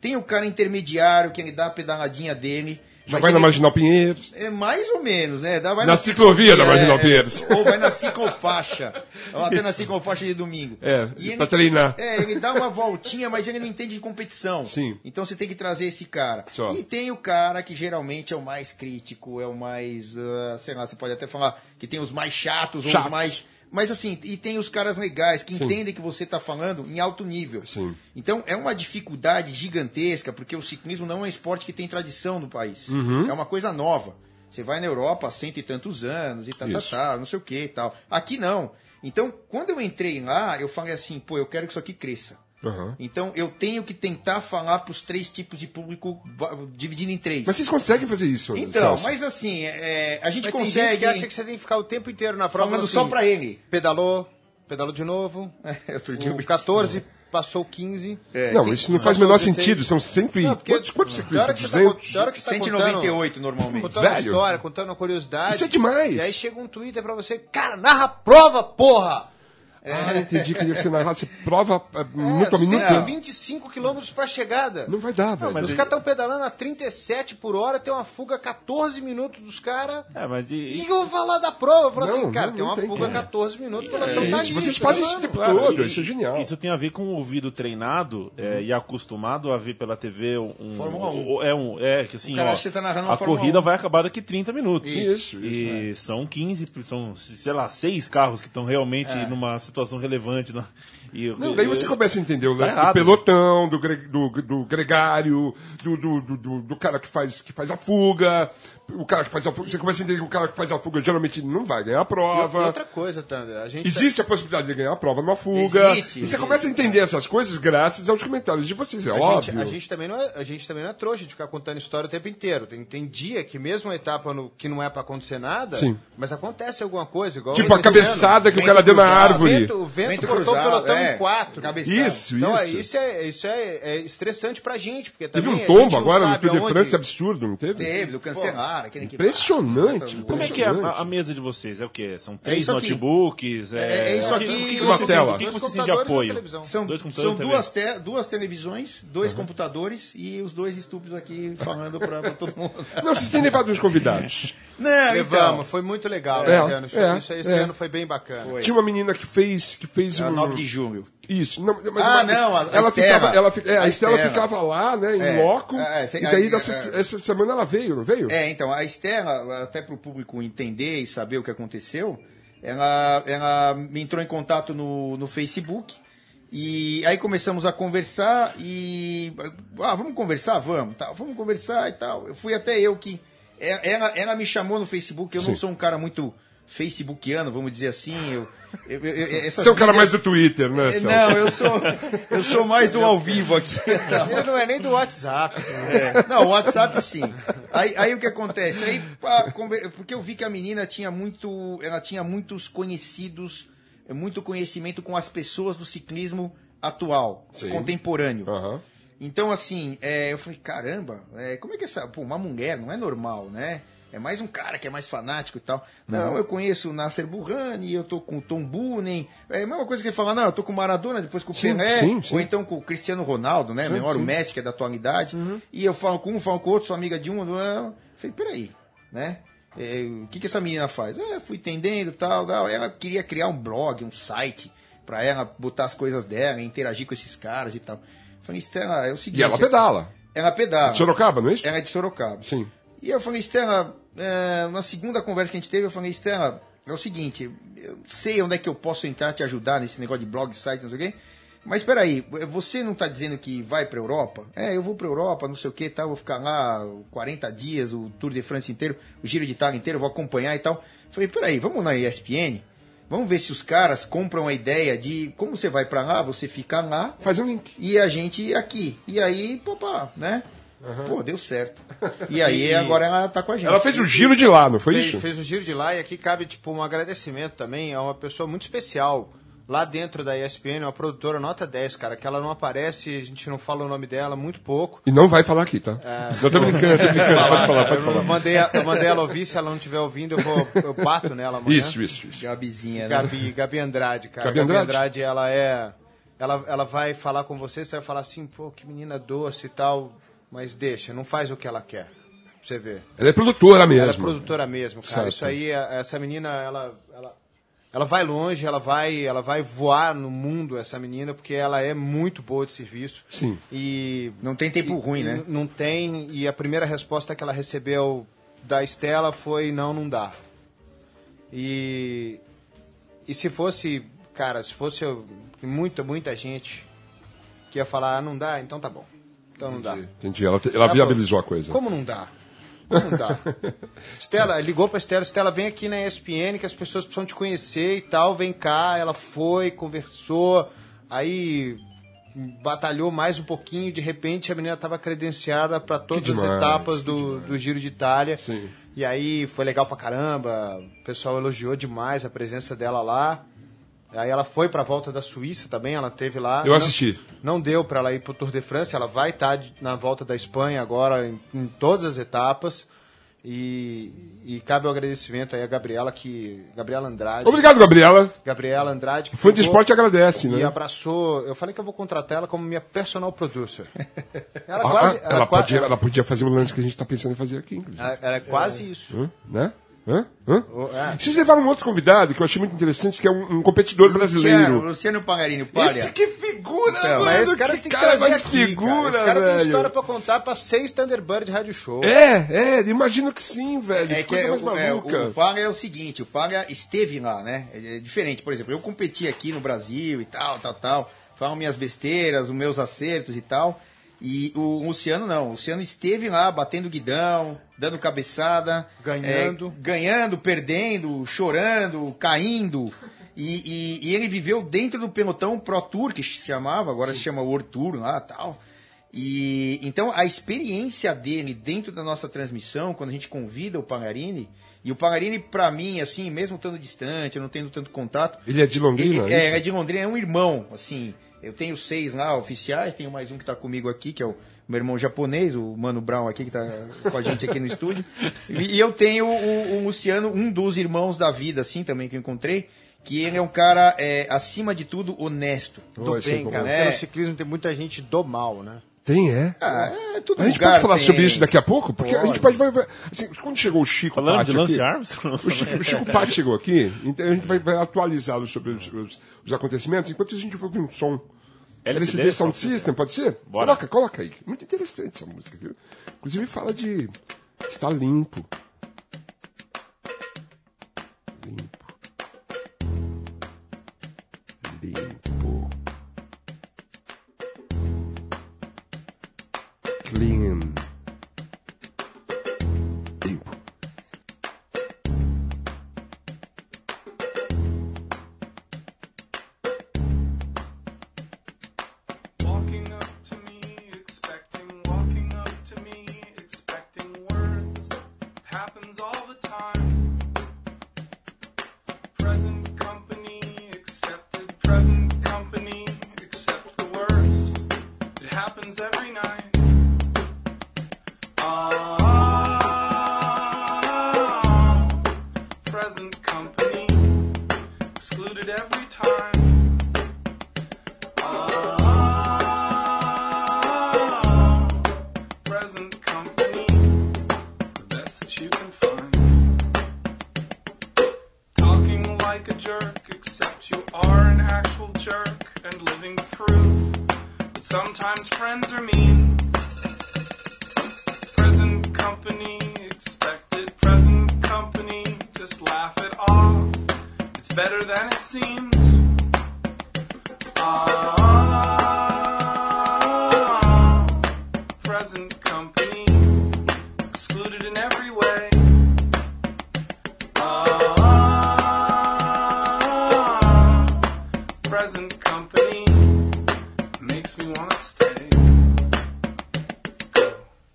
Tem o cara intermediário, que ele dá a pedaladinha dele. Já mas vai ele- na Marginal Pinheiros. É mais ou menos, né? Dá, vai Na ciclovia da Marginal é, Pinheiros. Ou vai na ciclofaixa. Ou até na ciclofaixa de domingo. É, E pra treinar. É, ele dá uma voltinha, mas ele não entende de competição. Sim. Então você tem que trazer esse cara. Só. E tem o cara que geralmente é o mais crítico, é o mais, ah, sei lá, você pode até falar que tem os mais chatos ou Chato. os mais... Mas assim, e tem os caras legais que Sim. entendem que você está falando em alto nível. Sim. Então é uma dificuldade gigantesca, porque o ciclismo não é um esporte que tem tradição no país. Uhum. É uma coisa nova. Você vai na Europa há cento e tantos anos e tal, tal, Isso. tal, não sei o que e tal. Aqui não. Então, quando eu entrei lá, eu falei assim, pô, eu quero que isso aqui cresça. Aham. Então, eu tenho que tentar falar para os três tipos de público, va- dividindo em três. Mas vocês conseguem fazer isso, Então, Celso? mas assim, é, a gente Mas tem consegue... gente que acha que você tem que ficar o tempo inteiro na prova falando assim, só para ele. Pedalou, pedalou de novo. Outro dia eu O vi- catorze passou o quinze. É, Não, que- isso não faz o Passou menor dezesseis. sentido. São cento e... Não, porque- Quantos, quantos Da hora ciclistas? que você tá, duzentos? da hora que você tá cento e noventa e oito contando, normalmente. contando uma Velho. história, contando uma curiosidade. Isso é demais. E aí chega um Twitter pra você, cara, narra a prova, porra! Ah, entendi. Queria que você narrasse prova é, minuto a você minuto. tem vinte e cinco quilômetros pra chegada. Não vai dar, velho. mas Os ele- caras estão pedalando a trinta e sete por hora, tem uma fuga catorze minutos dos caras. É, mas E o e, que eu vou falar da prova? Eu falo Não, assim, cara, não, tem não uma tem fuga como. catorze minutos, pela É então tá isso, ali, vocês fazem isso o pedalando. tempo Claro, todo, e- isso é genial. Isso tem a ver com o ouvido treinado é, e acostumado a ver pela T V um. Fórmula um. o- É um. É que assim, O cara ó, acha que você tá narrando uma a Fórmula corrida um. vai acabar daqui trinta minutos. Isso, isso, E são quinze, são, sei lá, seis carros que estão realmente numa situação relevante. né? E, Não, daí você começa a entender o lance Tá do errado. pelotão, do, gre- do, do gregário, do, do, do, do- do cara que faz, que faz a fuga, o cara que faz a fuga. Você começa a entender que o cara que faz a fuga geralmente não vai ganhar a E prova. outra coisa, Tandra, a gente Existe a possibilidade de ganhar a prova numa fuga. Existe, e você existe. começa a entender essas coisas graças aos comentários de vocês, é A óbvio. gente, a, gente também não é, a gente também não é trouxa de ficar contando história o tempo inteiro. Tem, tem dia que mesmo a etapa no- que não é pra acontecer nada, Sim. mas acontece alguma coisa. Igual Tipo a esse cabeçada que o Vento cara deu na cruzado, ano. O árvore. vento, o vento, Vento cortou cruzado, o pelotão é. em quatro. Cabeçada. Isso, Então, é, isso. isso, é, isso é, é estressante pra gente, porque Teve também um a gente tombo não agora no sabe Tour de aonde- France absurdo, não teve? Teve, do cancelar. Aquele que... Impressionante. Como é que é a, impressionante. a mesa de vocês? É o quê? São três isso aqui. notebooks? É- é isso o que- aqui o que e que uma vocês tela. têm- O que que Dois vocês têm de computadores e uma apoio? televisão. São, Dois computadores são e duas, te- duas televisões, dois computadores e os dois estúpidos aqui falando pra, pra todo mundo. Não, vocês têm levado uns convidados. Não, Levamos, então, foi muito legal É, esse ano. é, isso, esse é. ano foi bem bacana. Foi. Tinha uma menina que fez, que fez é um... nove de julho. Isso. Não, mas Ah, uma- não, a- a ela Estela. ficava, ela, fi- é, a, A Estela Estela. ficava lá, né, em É, loco. é, sei- e daí, é, dessa, é. essa semana ela veio, não veio? É, então, a Estela, até para o público entender e saber o que aconteceu, ela, ela me entrou em contato no, no Facebook e aí começamos a conversar e... Ah, vamos conversar? Vamos, tá, vamos conversar e tal. Eu fui até eu que... Ela, ela me chamou no Facebook, eu não Sim. sou um cara muito facebookiano, vamos dizer assim. Eu, eu, eu- eu- essas Você é um cara mais mídias- do Twitter, né, É, Celso? Não, eu sou, eu sou mais do ao vivo aqui. Tá? Ele não é nem do WhatsApp. É, não, o WhatsApp sim. Aí, aí o que acontece? Aí, pá, conver- porque eu vi que a menina tinha muito, ela tinha muitos conhecidos, é, muito conhecimento com as pessoas do ciclismo atual, Sim. contemporâneo. Aham. Então, assim, é, eu falei, caramba, é, como é que essa. Pô, uma mulher não é normal, né? É mais um cara que é mais fanático e tal. Não, eu conheço o Nasser Burhani, eu tô com o Tom Boonen. É a mesma coisa que ele fala, não, eu tô com o Maradona, depois com o Sim, Pelé, sim, sim. ou então com o Cristiano Ronaldo, né? Sim, Menor, o sim. Messi, que é da atualidade. E eu falo com um, falo com o outro, sou amiga de um. do- Eu falei, peraí, né? É, o que, que essa menina faz? É, fui entendendo tal, tal. Ela queria criar um blog, um site, pra ela botar as coisas dela, interagir com esses caras e tal. Falei, Estela, é o seguinte. E ela pedala. Ela pedala. De Sorocaba, não é isso? Ela é de Sorocaba. Sim. E eu falei, Estela, é, na segunda conversa que a gente teve, eu falei, Estela, é o seguinte, eu sei onde é que eu posso entrar te ajudar nesse negócio de blog, site, não sei o quê. Mas espera aí, você não está dizendo que vai para Europa? É, eu vou para Europa, não sei o que, tal, vou ficar lá quarenta dias, o Tour de France inteiro, o Giro de Itália inteiro, vou acompanhar e tal. Falei, peraí, vamos na E S P N? Vamos ver se os caras compram a ideia de como você vai para lá, você fica lá Faz um link. e a gente aqui. E aí, papá, né? Pô, deu certo. E aí, agora ela tá com a gente. Ela fez o giro de lá, não foi Fez, isso? fez o giro de lá e aqui cabe tipo um agradecimento também a uma pessoa muito especial lá dentro da E S P N, uma produtora nota dez, cara, que ela não aparece, a gente não fala o nome dela muito pouco. E não vai falar aqui, tá? Não, tô brincando, tô brincando. Pode falar, pode eu falar. mandei, a- eu mandei ela ouvir, se ela não estiver ouvindo, eu vou eu bato nela amanhã. Isso, isso, isso. Gabizinha, né? Gabi, Gabi Andrade, cara. Gabi Gabi Andrade? Andrade, ela é ela, ela vai falar com você, você vai falar assim, pô, que menina doce e tal, mas deixa, não faz o que ela quer. Você vê. Ela é produtora mesmo. Ela é produtora mesmo, cara. Certo. Isso aí, essa menina, ela, ela, ela vai longe, ela vai, ela vai voar no mundo, essa menina, porque ela é muito boa de serviço. Sim. E Não tem tempo e- ruim, e né? Não tem, e a primeira resposta que ela recebeu da Estela foi não, não dá. E, e se fosse, cara, se fosse eu- muita, muita gente que ia falar, ah, não dá, então tá bom. Então não dá. Entendi. Ela, ela viabilizou a coisa. Como não dá? Como não dá? Estela, ligou pra Estela, Estela, vem aqui na E S P N que as pessoas precisam te conhecer e tal, vem cá. Ela foi, conversou, aí batalhou mais um pouquinho, de repente a menina estava credenciada para todas as demais, etapas que do, do Giro de Itália. Sim. E aí foi legal pra caramba, o pessoal elogiou demais a presença dela lá. Aí ela foi pra volta da Suíça também, ela teve lá. Eu Não- assisti. Não deu pra ela ir pro Tour de France, ela vai estar na volta da Espanha agora em, em todas as etapas. E, e cabe o agradecimento aí a Gabriela, que Gabriela Andrade. Obrigado, Gabriela. Gabriela Andrade. Que Fã de pegou esporte agradece, E né? abraçou. Eu falei que eu vou contratar ela como minha personal producer. Ela Ah, quase. ah, ela, qua- podia, ela podia fazer o lance que a gente tá pensando em fazer aqui, inclusive. ela- ela é quase isso. Hã? Né? Hã? Hã? O- é. Vocês levaram um outro convidado que eu achei muito interessante, que é um, um competidor Luciano, brasileiro. Luciano Pagarini, o Palha. Esse que figura, Então, mano! Mas esse cara que tem que cara trazer mais aqui, figura, cara. Esse cara velho. tem história pra contar pra seis Thunderbird Rádio Show. É, é, imagino que sim, velho. É que que coisa é, mais o, é, maluca. o Palha é o seguinte, o Palha esteve lá, né? É, é diferente, por exemplo, eu competi aqui no Brasil e tal, tal, tal, falo minhas besteiras, os meus acertos e tal, e o Luciano não, o Luciano esteve lá batendo guidão, dando cabeçada, Ganhando. é, ganhando, perdendo, chorando, caindo, e, e- e ele viveu dentro do pelotão Pro Tour, que se chamava, agora se chama World Tour lá e tal. E então a experiência dele dentro da nossa transmissão, quando a gente convida o Pagarini, e o Pagarini, pra mim, assim, mesmo estando distante, eu não tendo tanto contato. Ele é de Londrina? Ele, é, é de Londrina, é um irmão, assim. Eu tenho seis lá oficiais, tenho mais um que tá comigo aqui, que é o meu irmão japonês, o Mano Brown aqui, que tá com a gente aqui no estúdio. E, e eu tenho o, o Luciano, um dos irmãos da vida, assim, também, que eu encontrei, que ele é um cara, é, acima de tudo, honesto. Do Oi, sei bem, como cara. é. Porque no ciclismo tem muita gente do mal, né? Tem, é? Ah, é tudo A gente lugar pode falar tem. sobre isso daqui a pouco? Porque a Pode. gente pode... Vai, vai- assim, quando chegou o Chico Falando Patti de Lance aqui, Armstrong. O Chico, o Chico Patti chegou aqui, então a gente vai, vai atualizá-lo sobre os, os- os acontecimentos. Enquanto isso, a gente vai ouvir um som. L C D Sound System, pode ser? Bora. Coloca, coloca aí. Muito interessante essa música, viu? Inclusive fala de... Está limpo. Limpo. Limpo. Clean. Limpo. Walking up to me, expecting, walking up to me, expecting words. Happens all the time. Present company accepted, present company accept the worst. It happens every night. Ah, present company excluded every time. Ah, present company, the best that you can find. Talking like a jerk, except you are an actual jerk and living proof. But sometimes friends are mean. Present company, expected present company, just laugh it off. It's better than it seems. Ah, present company, excluded in every way. Ah, present company, makes me wanna stay. Go.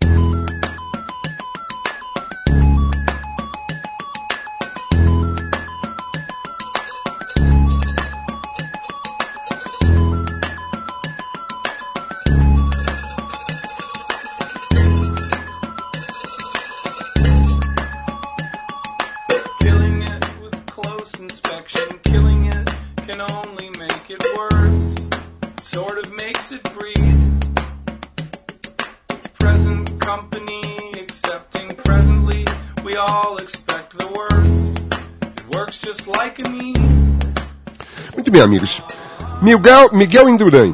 Killing it with close inspection, killing it can only make it worse. sort of makes it breathe. Present company accepting presently, we all expect the worst. It works just like a need. Muito bem, amigos. Miguel, Miguel Indurain,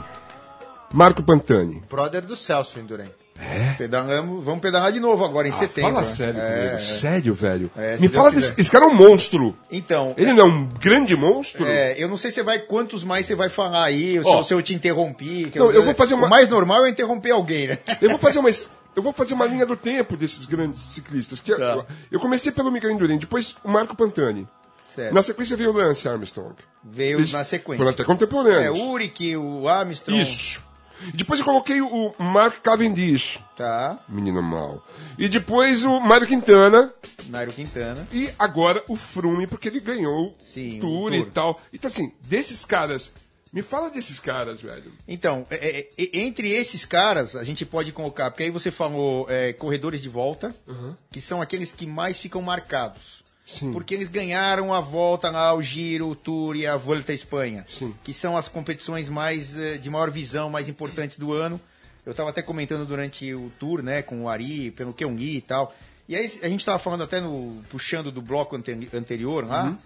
Marco Pantani. Brother do Celso Indurain. Pedalamos, vamos pedalar de novo agora em Ah, setembro. fala né? sério É, comigo. é. Sério, velho. É, se Me Deus fala quiser. desse. Esse cara é um monstro. Então, Ele não é um grande monstro? é, eu não sei se você vai, quantos mais você vai falar aí, Ó. se, se eu te interrompi. que Não, eu vou fazer uma- O mais normal é interromper alguém, né? Eu vou fazer uma, eu vou fazer uma linha do tempo desses grandes ciclistas. Que Tá. eu, eu comecei pelo Miguel Indurain, depois o Marco Pantani. Certo. Na sequência veio o Lance Armstrong. Veio Eles na sequência. Foram até contemporâneos. É, o Uric, o Armstrong. Isso. E depois eu coloquei o Mark Cavendish, Tá, menino mau. E depois o Mário Quintana. Nairo Quintana. E agora o Froome, porque ele ganhou Sim, o Tour o e Tour. tal. Então, assim, desses caras. Me fala desses caras, velho. Então, é, é, é, entre esses caras, a gente pode colocar, porque aí você falou é, corredores de volta, que são aqueles que mais ficam marcados. Sim. Porque eles ganharam a volta lá, o Giro, o Tour e a Volta à Espanha. Sim. Que são as competições mais eh, de maior visão, mais importantes do ano. Eu estava até comentando durante o Tour, né, com o Ari, pelo que eu li e tal. E aí a gente estava falando até no puxando do bloco ante- anterior lá.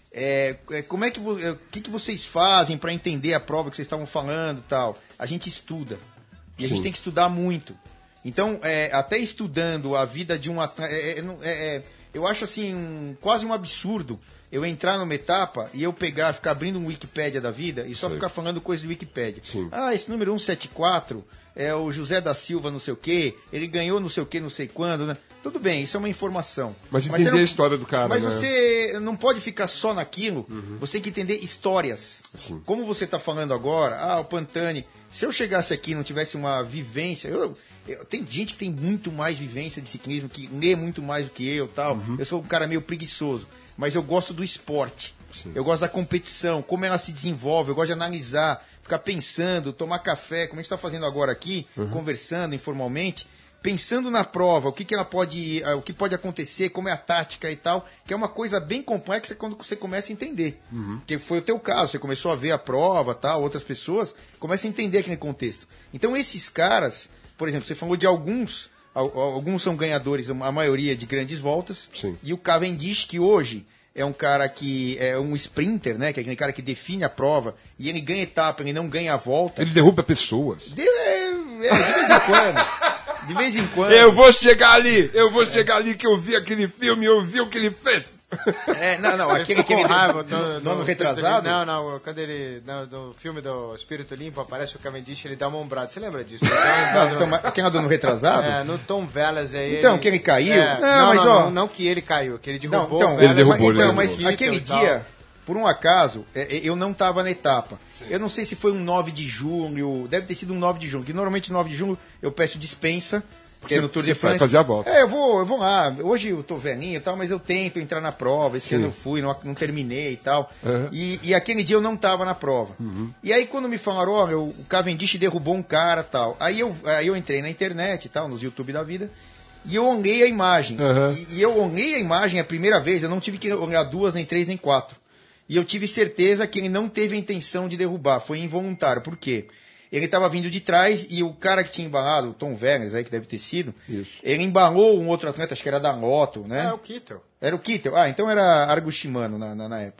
É, é, como é que vo- é, o que, que vocês fazem para entender a prova que vocês estavam falando e tal? A gente estuda. E a gente Sim. tem que estudar muito. Então, é, até estudando a vida de um atleta. É, é, não- é, é, eu acho assim, um- quase um absurdo eu entrar numa etapa e eu pegar, ficar abrindo um Wikipédia da vida e só Sei. ficar falando coisa de Wikipédia. Sim. Ah, esse número cento e setenta e quatro é o José da Silva, não sei o quê, ele ganhou não sei o quê, não sei quando, né? Tudo bem, isso é uma informação. Mas você entender não- a história do cara, Mas né? você não pode ficar só naquilo, você tem que entender histórias. Sim. Como você está falando agora, ah, o Pantani, se eu chegasse aqui e não tivesse uma vivência, eu, eu- tem gente que tem muito mais vivência de ciclismo, que lê muito mais do que eu, tal. Uhum. Eu sou um cara meio preguiçoso, mas eu gosto do esporte. Sim. Eu gosto da competição, como ela se desenvolve, eu gosto de analisar, ficar pensando, tomar café, como a gente está fazendo agora aqui, Uhum. conversando informalmente, pensando na prova, o que, que ela pode, eh, o que pode acontecer, como é a tática e tal, que é uma coisa bem complexa quando você começa a entender. Que foi o teu caso, você começou a ver a prova, tal, outras pessoas, começa a entender aquele contexto. Então esses caras, por exemplo, você falou de alguns, al- al- alguns são ganhadores, a maioria de grandes voltas, Sim. e o Cavendish, que hoje é um cara que é um sprinter, né, que é aquele cara que define a prova, e ele ganha etapa, ele não ganha a volta. Ele derruba pessoas. De, é, é, de vez em quando. De vez em quando. Eu vou chegar ali, eu vou chegar ali que eu vi aquele filme, eu vi o que ele fez. É, não, não, aquele que com ele raiva do, do, do ano do retrasado. Não, não, quando ele. No, no filme do Espírito Limpo aparece o Cavendish, ele dá uma ombrada. Você lembra disso? Ele dá uma Não, ombrada então, no- mas quem é do ano retrasado? É, no Tom Velas aí. Então, ele- que ele caiu? É, Não, não, mas, não, ó- não, não que ele caiu, que ele Não, derrubou. então, o Velas, Ele derrubou, mas, então, ele mas derrubou. aquele e tal. dia, por um acaso, é, é, eu não estava na etapa. Eu não sei se foi um nove de julho, deve ter sido um nove de junho, que normalmente nove de julho eu peço dispensa, porque Você- é no Tour você de vai France. fazer a volta. É, eu vou, eu vou lá. Hoje eu tô velhinho e tal, mas eu tento entrar na prova. Esse Sim. ano eu fui, não, não terminei e tal. Uhum. E, e aquele dia eu não estava na prova. E aí quando me falaram, olha, o Cavendish derrubou um cara e tal. Aí eu, aí eu entrei na internet e tal, nos YouTube da vida. E eu olhei a imagem. Uhum. E, e eu olhei a imagem a primeira vez, eu não tive que olhar duas, nem três, nem quatro. E eu tive certeza que ele não teve a intenção de derrubar, foi involuntário. Por quê? Ele estava vindo de trás e o cara que tinha embalado, o Tom Vegas, aí que deve ter sido, Isso. ele embalou um outro atleta, acho que era da Lotto, né? É, o Kittel. Era o Kittel. Ah, então era Argo Shimano na, na, na época.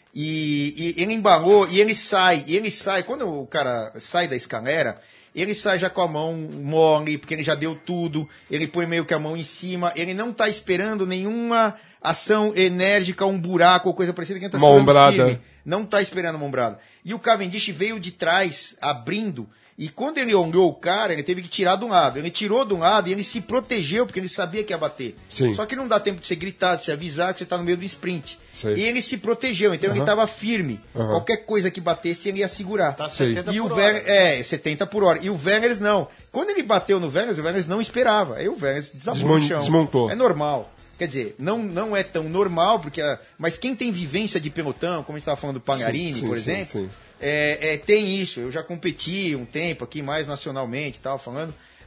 E, e ele embalou e ele sai. E ele sai, quando o cara sai da escalera, ele sai já com a mão mole, porque ele já deu tudo. Ele põe meio que a mão em cima. Ele não tá esperando nenhuma ação enérgica, um buraco ou coisa parecida. Que ele tá Uma segurando ombrada. firme. Não tá esperando uma ombrada. E o Cavendish veio de trás, abrindo. E quando ele olhou o cara, ele teve que tirar de um lado. Ele tirou de um lado e ele se protegeu, porque ele sabia que ia bater. Sim. Só que não dá tempo de você gritar, de você avisar que você está no meio do sprint. Sei. E ele se protegeu, então ele estava firme. Aham. Qualquer coisa que batesse, ele ia segurar. Tá Sei. setenta E o por Vegas, hora. é, setenta por hora. E o Vegas não. Quando ele bateu no Vegas, o Vegas não esperava. Aí o Vegas desabou Desmon- no chão. desmontou. É normal. Quer dizer, não, não é tão normal, porque a- mas quem tem vivência de pelotão, como a gente estava falando do Pagarini, Sim, sim, por sim, exemplo, sim. é, é, tem isso. Eu já competi um tempo aqui, mais nacionalmente e tal, falando.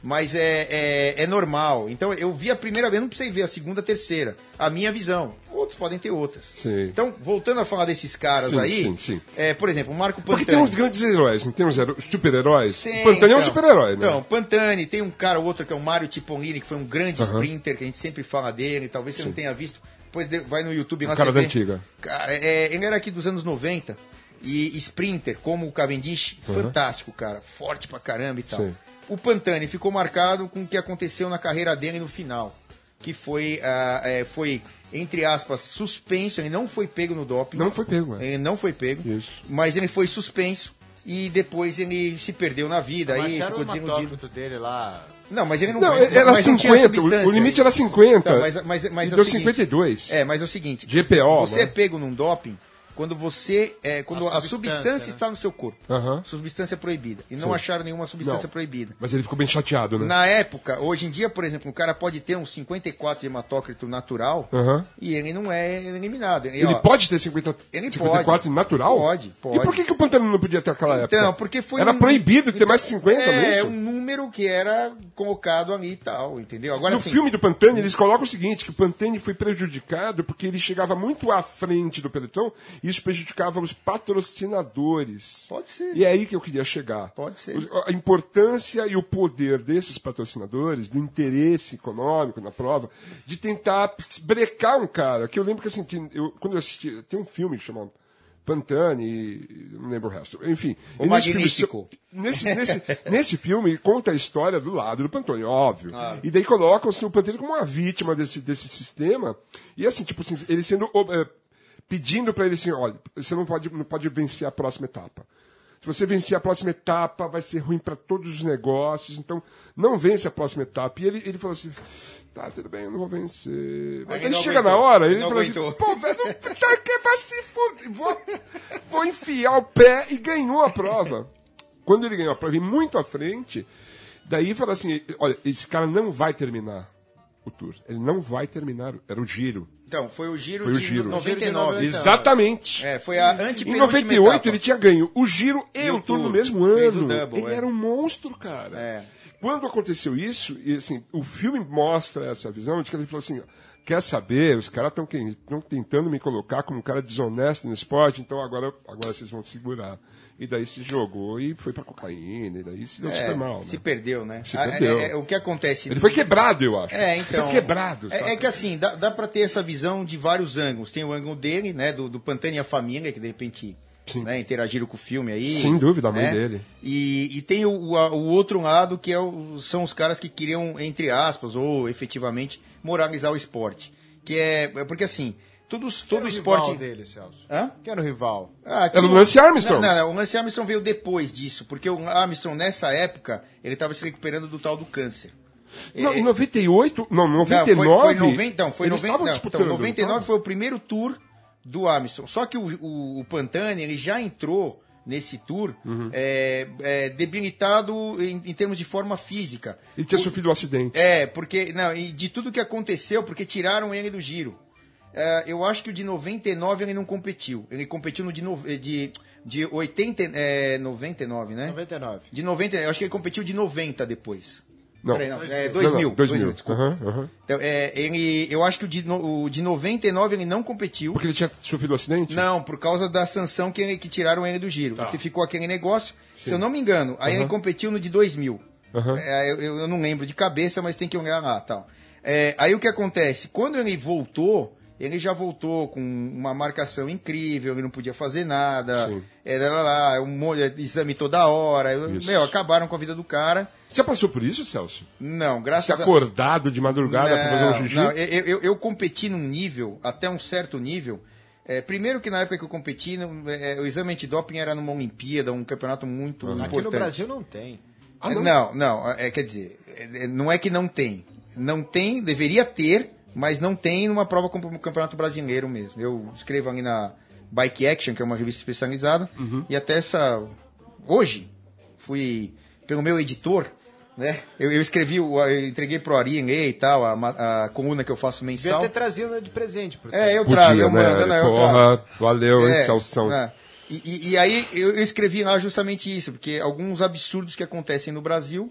Mas é, é, é normal. Então eu vi a primeira vez, não precisei ver a segunda, a terceira. A minha visão. Outros podem ter outras. Sim. Então, voltando a falar desses caras Sim, aí, sim, sim. É, por exemplo, o Marco Pantani. Porque tem uns grandes heróis, não tem uns hero- super-heróis? Sim, O Pantani é um então. super-herói, né? Então, Pantani, tem um cara ou outro que é o Mário Cipollini, que foi um grande Aham. sprinter, que a gente sempre fala dele, talvez você não tenha visto. Depois de- vai no YouTube lá cara você da vê. antiga. Cara, é, ele era aqui dos anos noventa. E sprinter, como o Cavendish, fantástico, cara. Forte pra caramba e tal. Sim. O Pantani ficou marcado com o que aconteceu na carreira dele no final. Que foi, ah, é, foi entre aspas, suspenso. Ele não foi pego no doping. Não foi pego, é. Ele não foi pego. Isso. Mas ele foi suspenso. E depois ele se perdeu na vida. Mas Aí era o ficou desiludido. hematócrito dele lá. Não, mas ele não, Não, mas era mas não tinha cinquenta, o, substância. o limite era cinquenta. Então, mas, mas, mas e é deu o seguinte, cinquenta e dois. É, mas é o seguinte. G P O, Você né? é pego num doping quando você. É, quando A a, substância, substância né? está no seu corpo. Aham. Substância proibida. E não Sim. acharam nenhuma substância Não. proibida. Mas ele ficou bem chateado, né? Na época, hoje em dia, por exemplo, um cara pode ter um cinquenta e quatro de hematócrito natural Aham. e ele não é eliminado. E, Ele ó, pode ter cinquenta, Ele cinquenta e quatro natural? Pode, pode. E por que, que o Pantani não podia ter aquela época? Então, porque foi Era um- proibido ter então, mais cinquenta, não é É, isso? um número que era colocado ali e tal, entendeu? Agora No assim, filme do Pantani, eles colocam o seguinte, que o Pantani foi prejudicado porque ele chegava muito à frente do pelotão e isso prejudicava os patrocinadores. Pode ser. E é aí que eu queria chegar. Pode ser. Os- A importância e o poder desses patrocinadores, do interesse econômico na prova, de tentar brecar um cara. Que eu lembro que, assim, que eu, quando eu assisti, tem um filme chamado Pantani, e não lembro o resto. Enfim. O e nesse filme, Magnífico. Nesse, nesse, nesse filme, conta a história do lado do Pantani, óbvio. Ah. E daí colocam assim, o Pantani como uma vítima desse, desse sistema. E assim, tipo assim, ele sendo. é, pedindo para ele assim: olha, você não pode, não pode vencer a próxima etapa. Se você vencer a próxima etapa, vai ser ruim para todos os negócios. Então, não vence a próxima etapa. E ele, ele falou assim: tá, tudo bem, eu não vou vencer. Aí Ele não chega aguentou. na hora, ele Não fala assim: aguentou. pô, velho, não- sabe que vai se fuder. Vou, vou enfiar o pé e ganhou a prova. Quando ele ganhou a prova, e muito à frente, daí fala assim: olha, esse cara não vai terminar o tour. Ele não vai terminar. Era o giro. então, foi o giro Foi o de giro. noventa e nove. Exatamente. É, foi a Em antepenúltima noventa e oito etapa. ele tinha ganho o giro e, E o o tour no Tour. mesmo ano. Fez o double, ele é. era um monstro, cara. É. Quando aconteceu isso, e assim, o filme mostra essa visão de que ele falou assim: quer saber, os caras estão tentando me colocar como um cara desonesto no esporte, então agora, agora vocês vão segurar. E daí se jogou e foi pra cocaína, e daí se deu É, super mal. se Né? perdeu, né? Se Ah, perdeu. é- é- o que acontece... Ele foi quebrado, eu acho. É, então. Ele foi quebrado, é, sabe? é que assim, dá, dá pra ter essa visão de vários ângulos. Tem o ângulo dele, né? Do, do Pantani e a família, que de repente Sim. né, interagiram com o filme aí. Sem dúvida, a mãe né? dele. E, e tem o, o, a- o outro lado, que é o- são os caras que queriam, entre aspas, ou efetivamente, moralizar o esporte. Que é. é porque assim, todos, todo Quem o era o rival esporte. dele, Celso? Hã? Quem era o rival? Ah, Era o tinha- Lance Armstrong. Não, não, não, o Lance Armstrong veio depois disso, porque o Armstrong, nessa época, ele estava se recuperando do tal do câncer. Não, É, em noventa e oito, não, não, noventa e foi, nove. foi noventa, não, foi eles noventa, estavam não, disputando. então, noventa e nove não foi o primeiro tour do Armstrong. Só que o, o, o Pantani, ele já entrou nesse tour Uhum. é, é, debilitado em, em termos de forma física. Ele tinha O- sofrido um acidente. É, porque. Não, e de tudo que aconteceu, porque tiraram ele do giro. É, eu acho que o de noventa e nove ele não competiu. Ele competiu no de, no- de, de oitenta, é, noventa e nove, né? noventa e nove. De noventa, eu acho que ele competiu de noventa depois. Não. Peraí, não, é Não, dois não, mil. dois dois mil. mil, desculpa. Aham, aham. Então, é, ele, eu acho que o de, no- o de noventa e nove ele não competiu. Porque ele tinha sofrido um acidente? Não, por causa da sanção que, ele- que tiraram ele do giro. Porque ficou aquele negócio. Se eu não me engano, aí ele competiu no de dois mil. Aham. É, eu, eu não lembro de cabeça, mas tem que olhar lá. Tal. É, aí o que acontece? Quando ele voltou, ele já voltou com uma marcação incrível, ele não podia fazer nada. Sim. Era lá, lá, um monte de exame toda hora. Isso. Meu, acabaram com a vida do cara. Você passou por isso, Celso? Não, Se graças a acordado de madrugada pra fazer um não, xixi? não, eu, eu, eu competi num nível, até um certo nível. É, primeiro que na época que eu competi, não- é, o exame antidoping era numa Olimpíada, um campeonato muito importante. Aqui no Brasil não tem. Ah, não? não, não, é, quer dizer, é, não é que não tem. Não tem, deveria ter, mas não tem numa prova como o Campeonato Brasileiro mesmo. Eu escrevo ali na Bike Action, que é uma revista especializada, Uhum. e até essa. Hoje, fui pelo meu editor. Né? Eu, eu escrevi, o- eu entreguei pro Ari ler e tal, a, ma- a coluna que eu faço Devia mensal. ter trazido de presente. portanto. É, eu Podia, trago, eu né? mando, não, eu trago. Porra, valeu, É, hein, Celção. né? E, e- e aí eu, eu escrevi lá justamente isso, porque alguns absurdos que acontecem no Brasil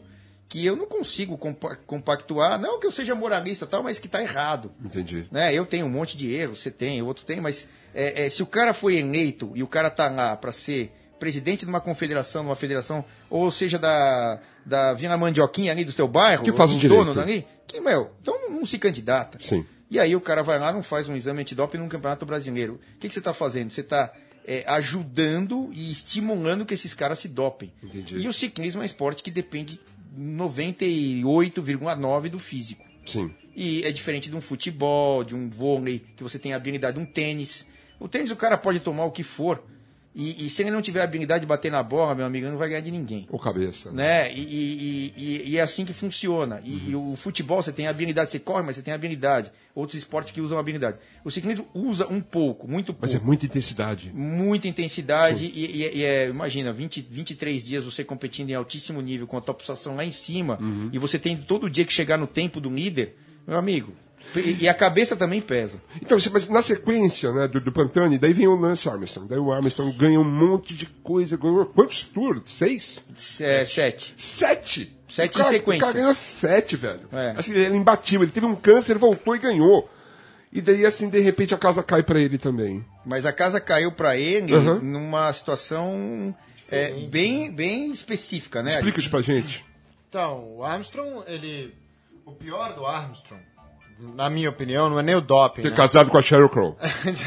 que eu não consigo compa- compactuar, não que eu seja moralista e tal, mas que está errado. Entendi. Né? Eu tenho um monte de erros, você tem, o outro tem, mas é, é, se o cara foi eleito e o cara tá lá para ser presidente de uma confederação, de uma federação, ou seja, da, da Vila Mandioquinha ali do teu bairro, Que faz o direito. dono dali, que, meu, então não, não se candidata. Sim. E aí o cara vai lá, não faz um exame antidoping num campeonato brasileiro. O que, que você está fazendo? Você está é, ajudando e estimulando que esses caras se dopem. Entendi. E o ciclismo é um esporte que depende noventa e oito vírgula nove por cento do físico. Sim. E é diferente de um futebol, de um vôlei, que você tem a habilidade de um tênis. O tênis o cara pode tomar o que for. E, e se ele não tiver a habilidade de bater na bola, meu amigo, ele não vai ganhar de ninguém. Ou cabeça. Né? E, e- e- e é assim que funciona. E, e o futebol, você tem a habilidade, você corre, mas você tem a habilidade. Outros esportes que usam a habilidade. O ciclismo usa um pouco, muito pouco. Mas é muita intensidade. Muita intensidade. E, e- e é, imagina, vinte, vinte e três dias você competindo em altíssimo nível, com a tua pulsação lá em cima, e você tem todo dia que chegar no tempo do líder, meu amigo. E, e a cabeça também pesa. Então, mas na sequência, né, do, do Pantani, daí vem o Lance Armstrong. Daí o Armstrong ganha um monte de coisa. Ganhou quantos tours? Seis? É, sete. Sete! Sete O cara- em sequência. O cara ganhou sete, velho. É. Assim, ele é imbatível. Ele teve um câncer, voltou e ganhou. E daí, assim, de repente a casa cai pra ele também. Mas a casa caiu para ele Uhum. numa situação é, bem, bem específica, né? Explica isso pra gente. Então, o Armstrong, ele... O pior do Armstrong, na minha opinião, não é nem o doping, Ter né? casado com a Sheryl Crow.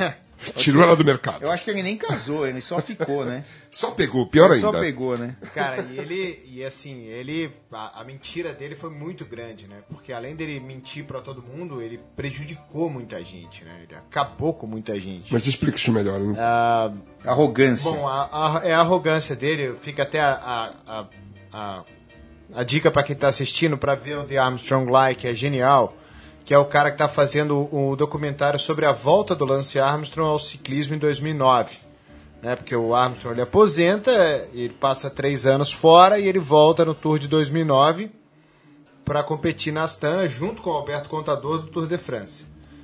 Tirou ela do mercado. Eu acho que ele nem casou, ele só ficou, né? Só pegou, pior Ele ainda. só pegou, né? Cara, e ele, e assim, ele, a, a mentira dele foi muito grande, né? Porque além dele mentir pra todo mundo, ele prejudicou muita gente, né? Ele acabou com muita gente. Mas explica isso melhor. Né? Ah, Arrogância. bom, a, a- é a arrogância dele, fica até a, a, a, a, a dica pra quem tá assistindo pra ver o The Armstrong Live, que é genial, que é o cara que tá fazendo o, o documentário sobre a volta do Lance Armstrong ao ciclismo em dois mil e nove. Né, porque o Armstrong ele aposenta, ele passa três anos fora e ele volta no Tour de dois mil e nove para competir na Astana junto com o Alberto Contador do Tour de France.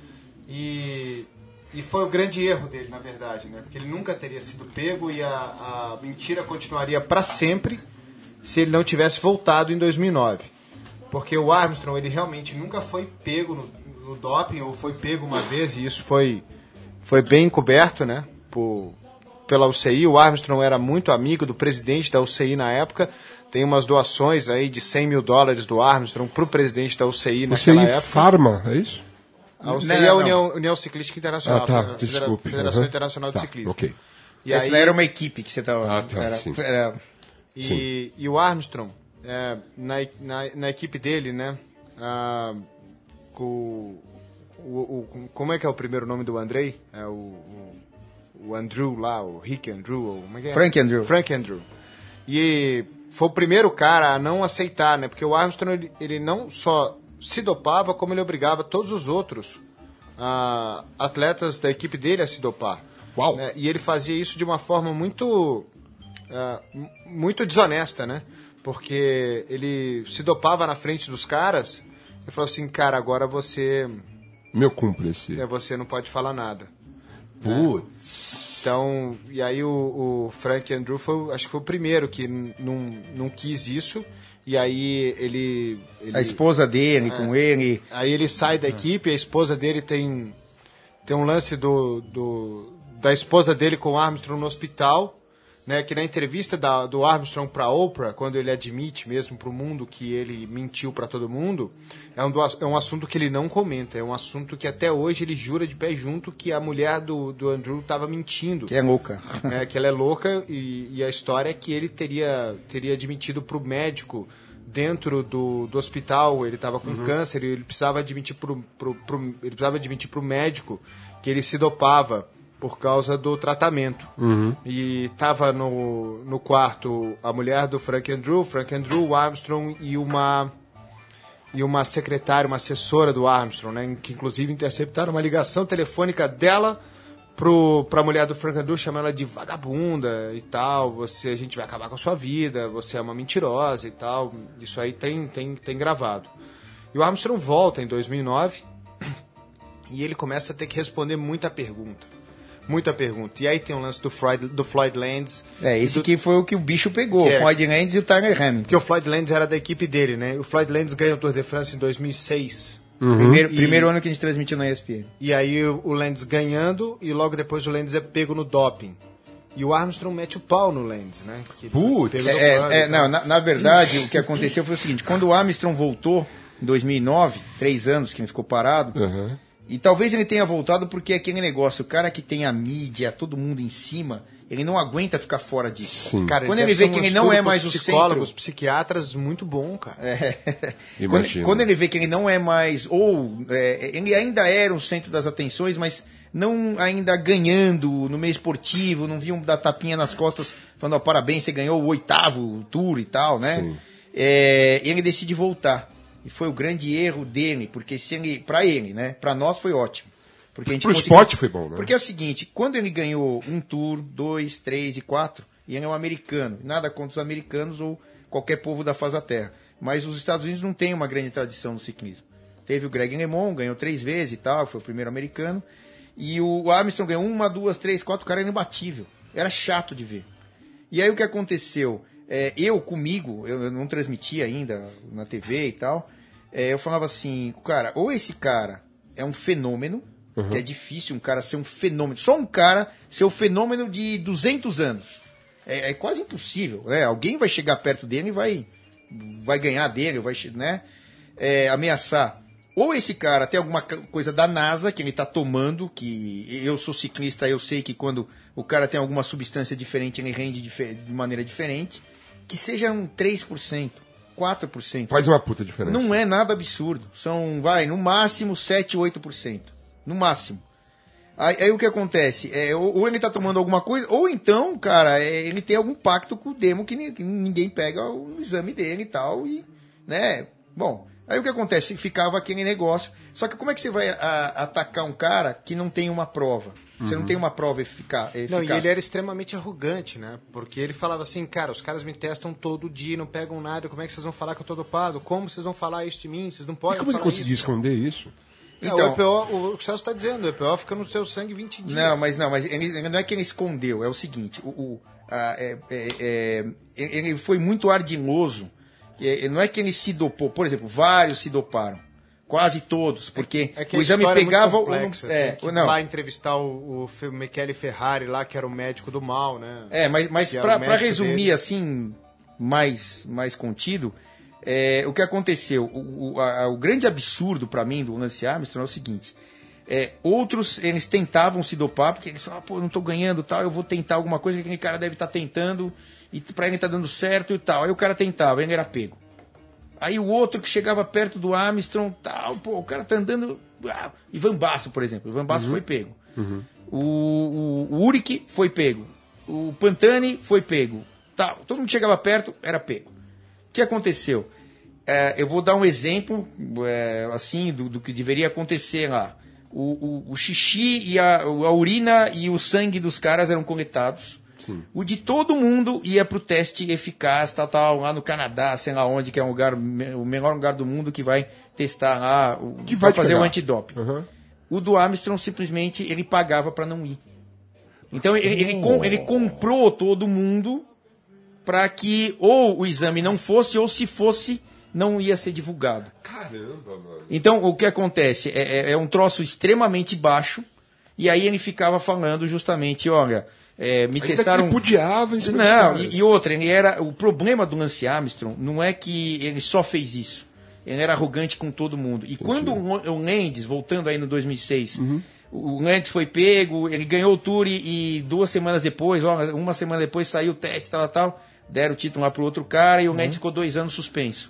E, e foi o grande erro dele, na verdade, né, porque ele nunca teria sido pego e a, a mentira continuaria para sempre se ele não tivesse voltado em dois mil e nove. Porque o Armstrong ele realmente nunca foi pego no, no doping, ou foi pego uma vez, e isso foi, foi bem encoberto, né, por, pela U C I. O Armstrong era muito amigo do presidente da U C I na época. Tem umas doações aí de cem mil dólares do Armstrong para o presidente da U C I Você naquela em época. Farma, é isso? A U C I Não, é não, a não. União, União Ciclística Internacional, Ah, tá, Federa- desculpe. Federação Uhum. Internacional de Tá, Ciclismo. ok. E Essa aí, daí era uma equipe que você tava. Ah, tá, era, sim. era- E, e o Armstrong, é, na, na, na equipe dele, né? ah, com, o, o- como é que é o primeiro nome do Andrei? É o, o, o Andrew lá, o Rick Andrew, ou como é que é? Frank Andrew. Frank Andrew. E foi o primeiro cara a não aceitar, né? Porque o Armstrong, ele, ele não só se dopava, como ele obrigava todos os outros ah, atletas da equipe dele a se dopar. Uau. Né? E ele fazia isso de uma forma muito, ah, m- muito desonesta, né? Porque ele se dopava na frente dos caras e falou assim, cara, agora você, Meu cúmplice. né, você não pode falar nada. Putz. Então, e aí o, o Frank Andrew foi, acho que foi o primeiro que n- não, não quis isso. E aí ele, ele a esposa dele, com ele. aí ele sai da equipe, a esposa dele tem tem um lance do, do da esposa dele com o Armstrong no hospital, né, que na entrevista da, do Armstrong para Oprah, quando ele admite mesmo para o mundo que ele mentiu para todo mundo, é um, do, é um assunto que ele não comenta, é um assunto que até hoje ele jura de pé junto que a mulher do, do Andrew estava mentindo. Que é louca. É, que ela é louca e, e a história é que ele teria, teria admitido para o médico dentro do, do hospital, ele estava com câncer e ele precisava admitir pro, pro, pro, ele precisava admitir para o médico que ele se dopava por causa do tratamento. E estava no, no quarto a mulher do Frank Andrew, Frank Andrew, o Armstrong e uma e uma secretária, uma assessora do Armstrong, né, que inclusive interceptaram uma ligação telefônica dela para a mulher do Frank Andrew, chamando ela de vagabunda e tal, você, a gente vai acabar com a sua vida, você é uma mentirosa e tal. Isso aí tem, tem, tem gravado. E o Armstrong volta em dois mil e nove e ele começa a ter que responder muita pergunta. muita pergunta. E aí tem o lance do Floyd, do Floyd Landis. É, esse do, que foi o que o bicho pegou, Que é- o Floyd Landis e o Tiger Hamilton. que o Floyd Landis era da equipe dele, né? O Floyd Landis ganhou o Tour de France em dois mil e seis. Primeiro, E- primeiro ano que a gente transmitiu na E S P N. E aí o o Landis ganhando e logo depois o Landis é pego no doping. E o Armstrong mete o pau no Landis, né? Que ele Putz. pegou no É, pau é, e tal. não, na, na verdade, o que aconteceu foi o seguinte: quando o Armstrong voltou, em dois mil e nove, três anos que ele ficou parado, Uhum. e talvez ele tenha voltado porque é aquele negócio, o cara que tem a mídia, todo mundo em cima, ele não aguenta ficar fora disso. Sim. Cara, Quando deve ele vê ser que um ele não estudo é pros mais o psicólogos, centro. psiquiatras, muito bom, cara. Quando, Imagina. quando ele vê que ele não é mais, ou é, ele ainda era o centro das atenções, mas não ainda ganhando no meio esportivo, não viam dar tapinha nas costas, falando, ó, parabéns, você ganhou o oitavo tour e tal, né? Sim. É, ele decide voltar. E foi o grande erro dele, porque se ele, pra ele, né? Pra nós foi ótimo. Porque a gente Pro conseguiu- esporte foi bom, né? Porque é o seguinte, quando ele ganhou um tour, dois, três e quatro, e ele é um americano, nada contra os americanos ou qualquer povo da face da terra. Mas os Estados Unidos não têm uma grande tradição no ciclismo. Teve o Greg LeMond, ganhou três vezes e tal, foi o primeiro americano. E o Armstrong ganhou uma, duas, três, quatro, o cara era imbatível. Era chato de ver. E aí o que aconteceu? É, eu comigo, eu eu não transmitia ainda na T V e tal, é, eu falava assim, cara, ou esse cara é um fenômeno, que é difícil um cara ser um fenômeno, só um cara ser o fenômeno de duzentos anos. É, é quase impossível, né? Alguém vai chegar perto dele e vai, vai ganhar dele, vai, che- né? É, ameaçar. Ou esse cara tem alguma co- coisa da NASA que ele está tomando, que eu sou ciclista, eu sei que quando o cara tem alguma substância diferente, ele rende dife- de maneira diferente, que seja um três por cento, quatro por cento. Faz uma puta diferença. Não é nada absurdo. São, vai, no máximo sete, oito por cento. No máximo. Aí, aí o que acontece? É, ou, ou ele tá tomando alguma coisa, ou então, cara, é, ele tem algum pacto com o demo que, ni- que ninguém pega o exame dele e tal, e, né? Bom, aí o que acontece? Ficava aquele negócio. Só que como é que você vai a- atacar um cara que não tem uma prova? Você não tem uma prova efica- eficaz. Não, e ele era extremamente arrogante, né? Porque ele falava assim, cara, os caras me testam todo dia, não pegam nada, como é que vocês vão falar que eu tô dopado? Como vocês vão falar isso de mim? Vocês não E podem como ele falar conseguiu isso. esconder isso? É, Então- o E P O, o, o Celso está dizendo, o E P O fica no seu sangue vinte dias. Não, mas não, mas ele, ele não é que ele escondeu, é o seguinte, o, o- a- é- é- é- ele foi muito ardiloso, é, não é que ele se dopou, por exemplo, vários se doparam, quase todos, porque É que o a exame história é pegava muito ou não, complexa, é, tem que ou ir não. lá entrevistar o, o Fe- Michele Ferrari lá, que era o médico do mal, né? É, mas, mas Que era pra o pra médico resumir dele. assim, mais, mais contido, é, o que aconteceu? O, o, a- o grande absurdo pra mim do Lance Armstrong é o seguinte: é, outros eles tentavam se dopar, porque eles falavam, pô, não tô ganhando tal, eu vou tentar alguma coisa que aquele cara deve estar tentando, e pra ele tá dando certo e tal. Aí o cara tentava, ele era pego. Aí o outro que chegava perto do Armstrong, tal, pô, o cara tá andando. Ah, Ivan Basso, por exemplo. Ivan Basso foi pego. O, o, o Uric foi pego. O Pantani foi pego. Tal. Todo mundo que chegava perto era pego. O que aconteceu? É, eu vou dar um exemplo é, assim do, do que deveria acontecer lá. O, o, o xixi e a, a urina e o sangue dos caras eram coletados. O de todo mundo ia pro teste eficaz, tal, tal, lá no Canadá, sei lá onde, que é um lugar, o melhor lugar do mundo que vai testar lá, o, Que vai vai te fazer o pegar. antidoping. Uhum. O do Armstrong simplesmente ele pagava para não ir. Então ele, ele, com- ele comprou todo mundo para que ou o exame não fosse, ou se fosse, não ia ser divulgado. Caramba, mano. Então, o que acontece? É, é- é um troço extremamente baixo, e aí ele ficava falando justamente, olha, é, me Ainda testaram... que ele pudiava em cima dos Não, caras. e, e outra, ele era, o problema do Lance Armstrong não é que ele só fez isso, ele era arrogante com todo mundo. E quando o, o Landis, voltando aí no dois mil e seis, Uhum. o Landis foi pego, ele ganhou o Tour e, e duas semanas depois, ó, uma semana depois saiu o teste, tal, tal, deram o título lá pro outro cara e o Uhum. Landis ficou dois anos suspenso.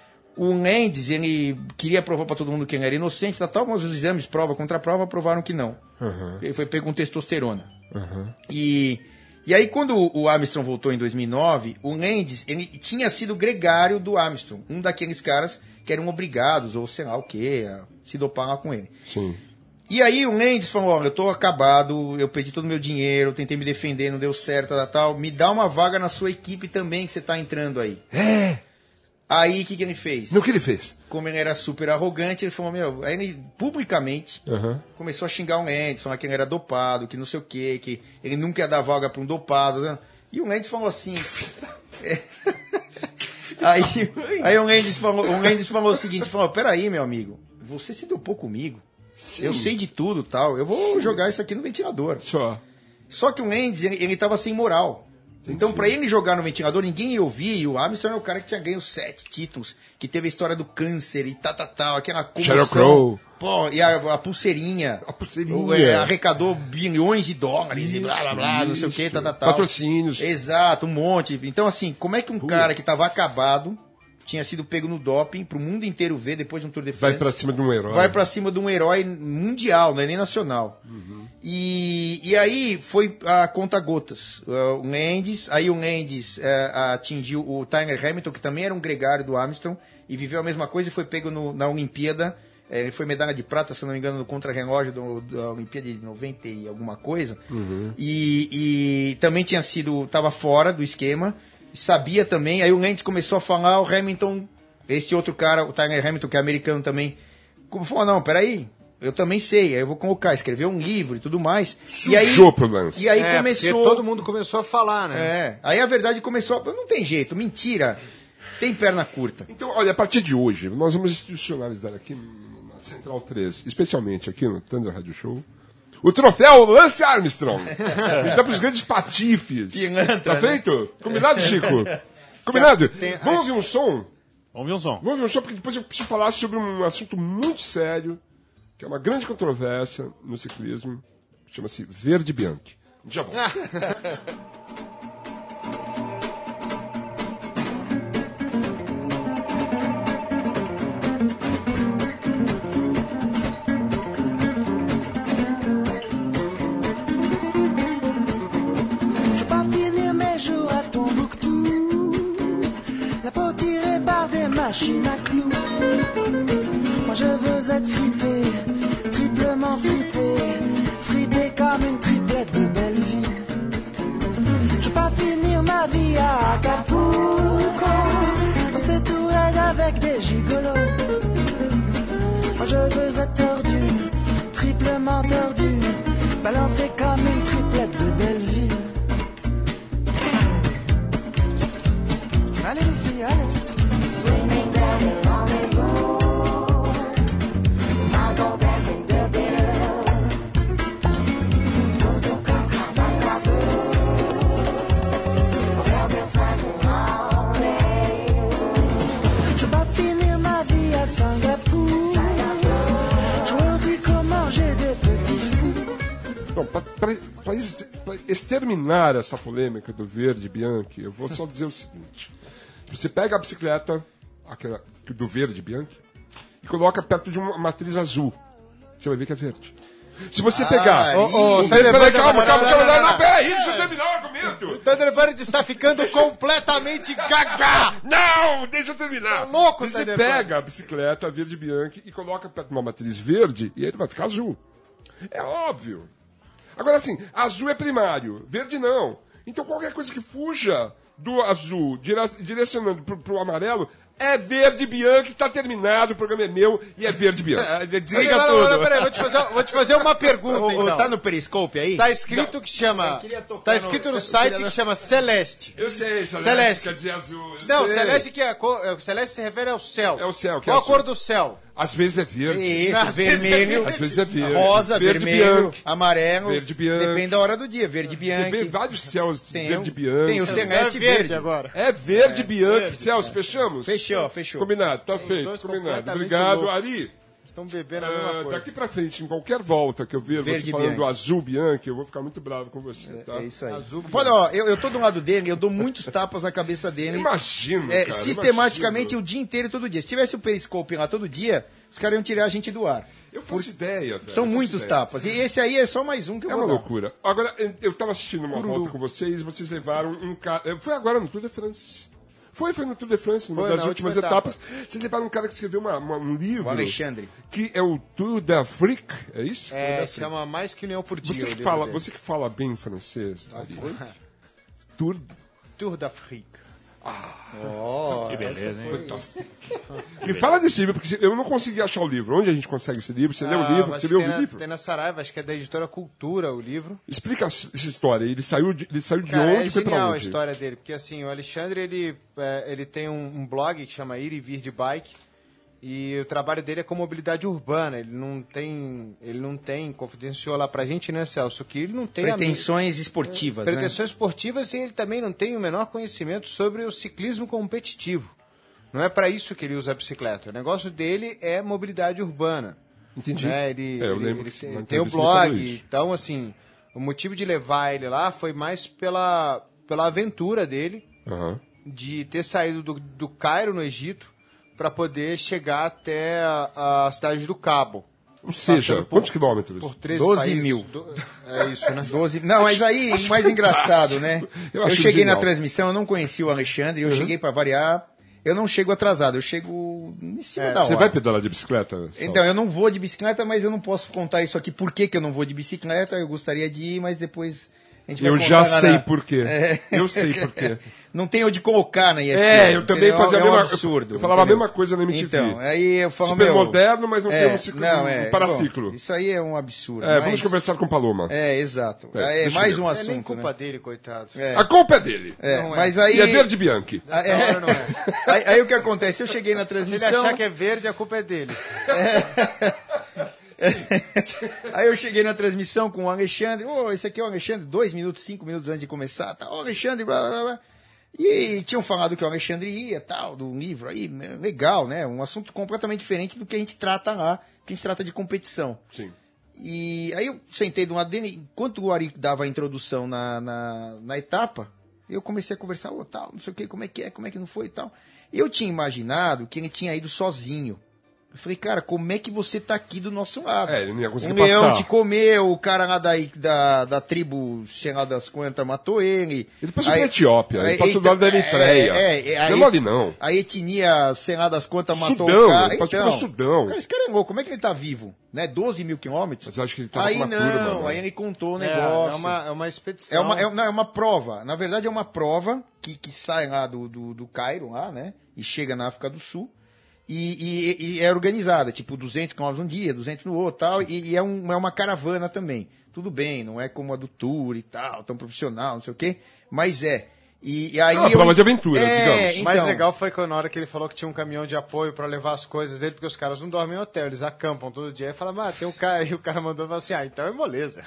O Landis, ele queria provar para todo mundo que ele era inocente, tal, tal, mas os exames, prova contra prova, provaram que não. Uhum. Ele foi pego com testosterona. Uhum. E, e aí, quando o Armstrong voltou em dois mil e nove, o Landis ele tinha sido gregário do Armstrong, um daqueles caras que eram obrigados, ou sei lá o que, a se dopar lá com ele. Sim. E aí o Landis falou, olha, eu tô acabado, eu perdi todo o meu dinheiro, tentei me defender, não deu certo, tal, tal, me dá uma vaga na sua equipe também que você tá entrando aí. É. Aí, o que, que ele fez? No que ele fez? Como ele era super arrogante, ele falou, meu... Aí ele, publicamente, Aham. começou a xingar o Lendes, falar que ele era dopado, que não sei o quê, que ele nunca ia dar vaga pra um dopado, né? E o Lendes falou assim... é. aí, aí o Lendes falou, o Lendes falou o seguinte, falou, peraí, meu amigo, você se dopou comigo? Sim. Eu sei de tudo tal, eu vou Sim. jogar isso aqui no ventilador. Só. Só que o Lendes, ele, ele tava sem moral. Então, pra ele jogar no ventilador, ninguém ia ouvir. E o Armstrong é o cara que tinha ganho sete títulos, que teve a história do câncer e tal, tal, tal, aquela comoção. Pô, e a, a pulseirinha. A pulseirinha. O, é, arrecadou bilhões de dólares isso, e blá, blá, blá, não sei o que, tal, tal, tal. Patrocínios. Exato, um monte. Então, assim, como é que um Putz. cara que tava acabado, tinha sido pego no doping, pro mundo inteiro ver depois de um Tour de France. Vai pra cima de um herói. Vai pra cima de um herói mundial, não é nem nacional. Uhum. E, e aí foi a conta-gotas. O Lendes, aí o Lendes uh, atingiu o Tyler Hamilton, que também era um gregário do Armstrong, e viveu a mesma coisa e foi pego no, na Olimpíada. Ele foi medalha de prata, se não me engano, no contra-relógio do, da Olimpíada de noventa e alguma coisa. Uhum. E, e também tinha sido, estava fora do esquema. Sabia também, aí o Lendes começou a falar, o Hamilton, esse outro cara, o Tyler Hamilton, que é americano também, falou, não, peraí, eu também sei, aí eu vou colocar, escrever um livro e tudo mais. Sujou e aí, pro lance. E aí é, começou... todo mundo começou a falar, né? É, aí a verdade começou, a... não tem jeito, mentira, tem perna curta. Então, olha, a partir de hoje, nós vamos institucionalizar aqui na Central três, especialmente aqui no Thunder Radio Show, o troféu Lance Armstrong. Ele tá pros grandes patifes. Pilantra, tá feito? Né? Combinado, Chico? Combinado? Tem, tem, Vamos ouvir um som? Vamos ouvir um som. Vamos ouvir um som, porque depois eu preciso falar sobre um assunto muito sério, que é uma grande controvérsia no ciclismo, que chama-se Verde Bianchi. Já volto. Machine à clous. Moi je veux être fripé, triplement fripé, fripé comme une triplette de Belleville. Je veux pas finir ma vie à Acapulco, dans ces tourelles avec des gigolos. Moi je veux être tordu, triplement tordu, balancé comme une triplette de Belleville. Allez les filles, allez. Swimming down the lonely road, I go dancing the bill. Todo carnaval, forever message lonely. Je vais pas finir ma vie à Singapour. Je redis comment j'ai des petits fous. Bom, para exterminar essa polêmica do Verde Bianchi, eu vou só dizer o seguinte. Você pega a bicicleta, aquela do Verde Bianchi, e coloca perto de uma matriz azul. Você vai ver que é verde. Se você pegar... Ah, oh, oh, peraí, peraí, calma, calma, calma. Não, não, não, peraí, deixa eu terminar o argumento. O Thunderbird está ficando completamente gaga. Não, deixa eu terminar. Tá louco, Você pega a bicicleta Verde Bianchi e coloca perto de uma matriz verde, e aí ele vai ficar azul. É óbvio. Agora, assim, azul é primário, verde não. Então qualquer coisa que fuja do azul, direcionando pro, pro amarelo, é Verde Bianchi, tá terminado, o programa é meu e é Verde Bianchi. Desliga não, tudo. Não, não, peraí, vou te fazer, vou te fazer uma pergunta, o, então. Tá no Periscope aí? Tá escrito que chama... Tá escrito no site que chama Celeste. Eu sei, Celeste, Celeste. quer dizer azul. Não, sei. Celeste que é a cor, Celeste se refere ao céu. É o céu. Que Qual é a cor do céu? Às vezes é verde. Isso, Às vermelho. Às vezes é verde. Rosa, verde vermelho, Bianchi. amarelo. Verde Bianchi. Depende da hora do dia. Verde Bianchi. Tem vários céus Tem verde um- Bianchi. tem o Celeste verde. agora. É Verde Bianchi. Celso, fechamos? Fechou, fechou. Combinado, tá dois feito, combinado. completamente Obrigado, loucos. Ari. Estão bebendo a mesma ah, coisa. daqui pra frente, em qualquer volta que eu ver Verde você falando Bianchi. azul Bianchi, eu vou ficar muito bravo com você, tá? É isso aí. Azul Olha, ó, eu, eu tô do lado dele, eu dou muitos tapas na cabeça dele. Imagino, É, cara, sistematicamente imagino. o dia inteiro, todo dia. Se tivesse o Periscope lá todo dia, os caras iam tirar a gente do ar. Eu faço ideia, velho. São eu faço muitos ideia. tapas. E esse aí é só mais um que eu É vou uma dar. loucura. Agora, eu- eu tava assistindo uma volta com vocês, vocês levaram um cara... Foi agora no Tour de France. Foi, foi no Tour de France, numa Foi, das na últimas última etapas. Vocês levaram um cara que escreveu uma, uma- um livro... O Alexandre. Que é o Tour d'Afrique, é isso? É, chama Mais Que União por Dia. Você o que, livro fala, dele. você que fala bem francês, Ari. Tour... Tour d'Afrique. Oh, Que beleza, hein? Me fala desse livro, porque eu não consegui achar o livro. Onde a gente consegue esse livro? Você leu o Ah, livro? mas Você leu tem o na, livro? Tem na Saraiva, acho que é da editora Cultura o livro. Explica essa história. Ele saiu de, ele saiu de Cara, onde é e foi pra genial a onde? história dele, porque assim, o Alexandre, ele, é, ele tem um, um blog que chama Ir e Vir de Bike, e o trabalho dele é com mobilidade urbana. Ele não tem, ele não tem, confidenciou lá pra gente, né, Celso, que ele não tem... Pretensões esportivas, a, né? Pretensões esportivas, e ele também não tem o menor conhecimento sobre o ciclismo competitivo. Não é para isso que ele usa a bicicleta. O negócio dele é mobilidade urbana. Entendi. Né? Ele, É, eu ele, lembro ele, que ele na tem o entrevista ele falou blog, isso. então assim, o motivo de levar ele lá foi mais pela, pela aventura dele Aham. de ter saído do, do Cairo, no Egito, para poder chegar até a, a cidade do Cabo. Ou seja, Passando por- quantos quilômetros? Por treze doze países. mil. Do- é isso, né? doze Não, mas aí, o mais engraçado, né? Eu Eu, acho cheguei genial. na transmissão, eu não conheci o Alexandre, eu cheguei pra variar. Eu não chego atrasado, eu chego em cima da hora. Você vai pedalar de bicicleta? Sal? Então, eu não vou de bicicleta, mas eu não posso contar isso aqui. Por que, que eu não vou de bicicleta? Eu gostaria de ir, mas depois a gente vai Eu contar já lá sei na- por quê. É. Eu sei por quê. Não tem onde colocar na E S P N. É, eu também entendeu? fazia é a um mesma absurdo. Eu falava entendeu? a mesma coisa na M T V. Então, aí eu falo, Super meu, moderno, mas não é, tem um ciclo, não, um é, paraciclo. bom, isso aí é um absurdo. É, mas- vamos conversar com o Paloma. É, exato. É, É, deixa mais eu um Não é nem assunto, culpa né? dele, coitado. É. A culpa é dele. É, Não é. mas aí, E é verde Bianchi. Ah, é. Essa hora não é. aí, aí o que acontece? Eu cheguei na Se ele transmissão. achar que é verde, a culpa é dele. Aí eu cheguei na transmissão com o Alexandre. Ô, esse aqui é o Alexandre, dois minutos, cinco minutos antes de começar. Tá, ô, Alexandre, blá, blá, blá. E tinham falado que o Alexandre ia, tal, do livro aí, né, legal, né? Um assunto completamente diferente do que a gente trata lá, que a gente trata de competição. Sim. E aí eu sentei do lado dele, enquanto o Ari dava a introdução na, na, na etapa, eu comecei a conversar, ô, tal, não sei o que, como é que é, como é que não foi e tal. Eu tinha imaginado que ele tinha ido sozinho. Eu falei, cara, como é que você tá aqui do nosso lado? É, ele não ia conseguir Um leão passar. te comeu, o cara lá da, da, da tribo, sei lá das quantas, matou ele. Ele passou pela Etiópia, ele aí- passou do lado da Eritreia. É, é, é, Não é mole, não. A etnia, sei lá das quantas, matou Sudão, o cara. ele passou pelo Sudão. Cara, esse cara é louco, como é que ele tá vivo? Né? doze mil quilômetros? Mas eu acho que ele tava Aí com uma não, turma. né? aí ele contou o É, negócio. é uma, é uma expedição. É uma, é, não, é uma prova. Na verdade, é uma prova que, que sai lá do, do, do Cairo, lá, né? E chega na África do Sul. E, e- e é organizada, tipo duzentos quilômetros um dia, duzentos no outro tal. E, e é, um, é uma caravana também. Tudo bem, não é como a do Tour e tal, tão profissional, não sei o quê. Mas é. E, e aí É uma eu- prova de aventura, digamos. O mais então, legal foi que na hora que ele falou que tinha um caminhão de apoio pra levar as coisas dele, porque os caras não dormem em hotel, eles acampam todo dia. Aí fala, ah, tem um cara aí, o cara mandou e falou assim, ah, então é moleza.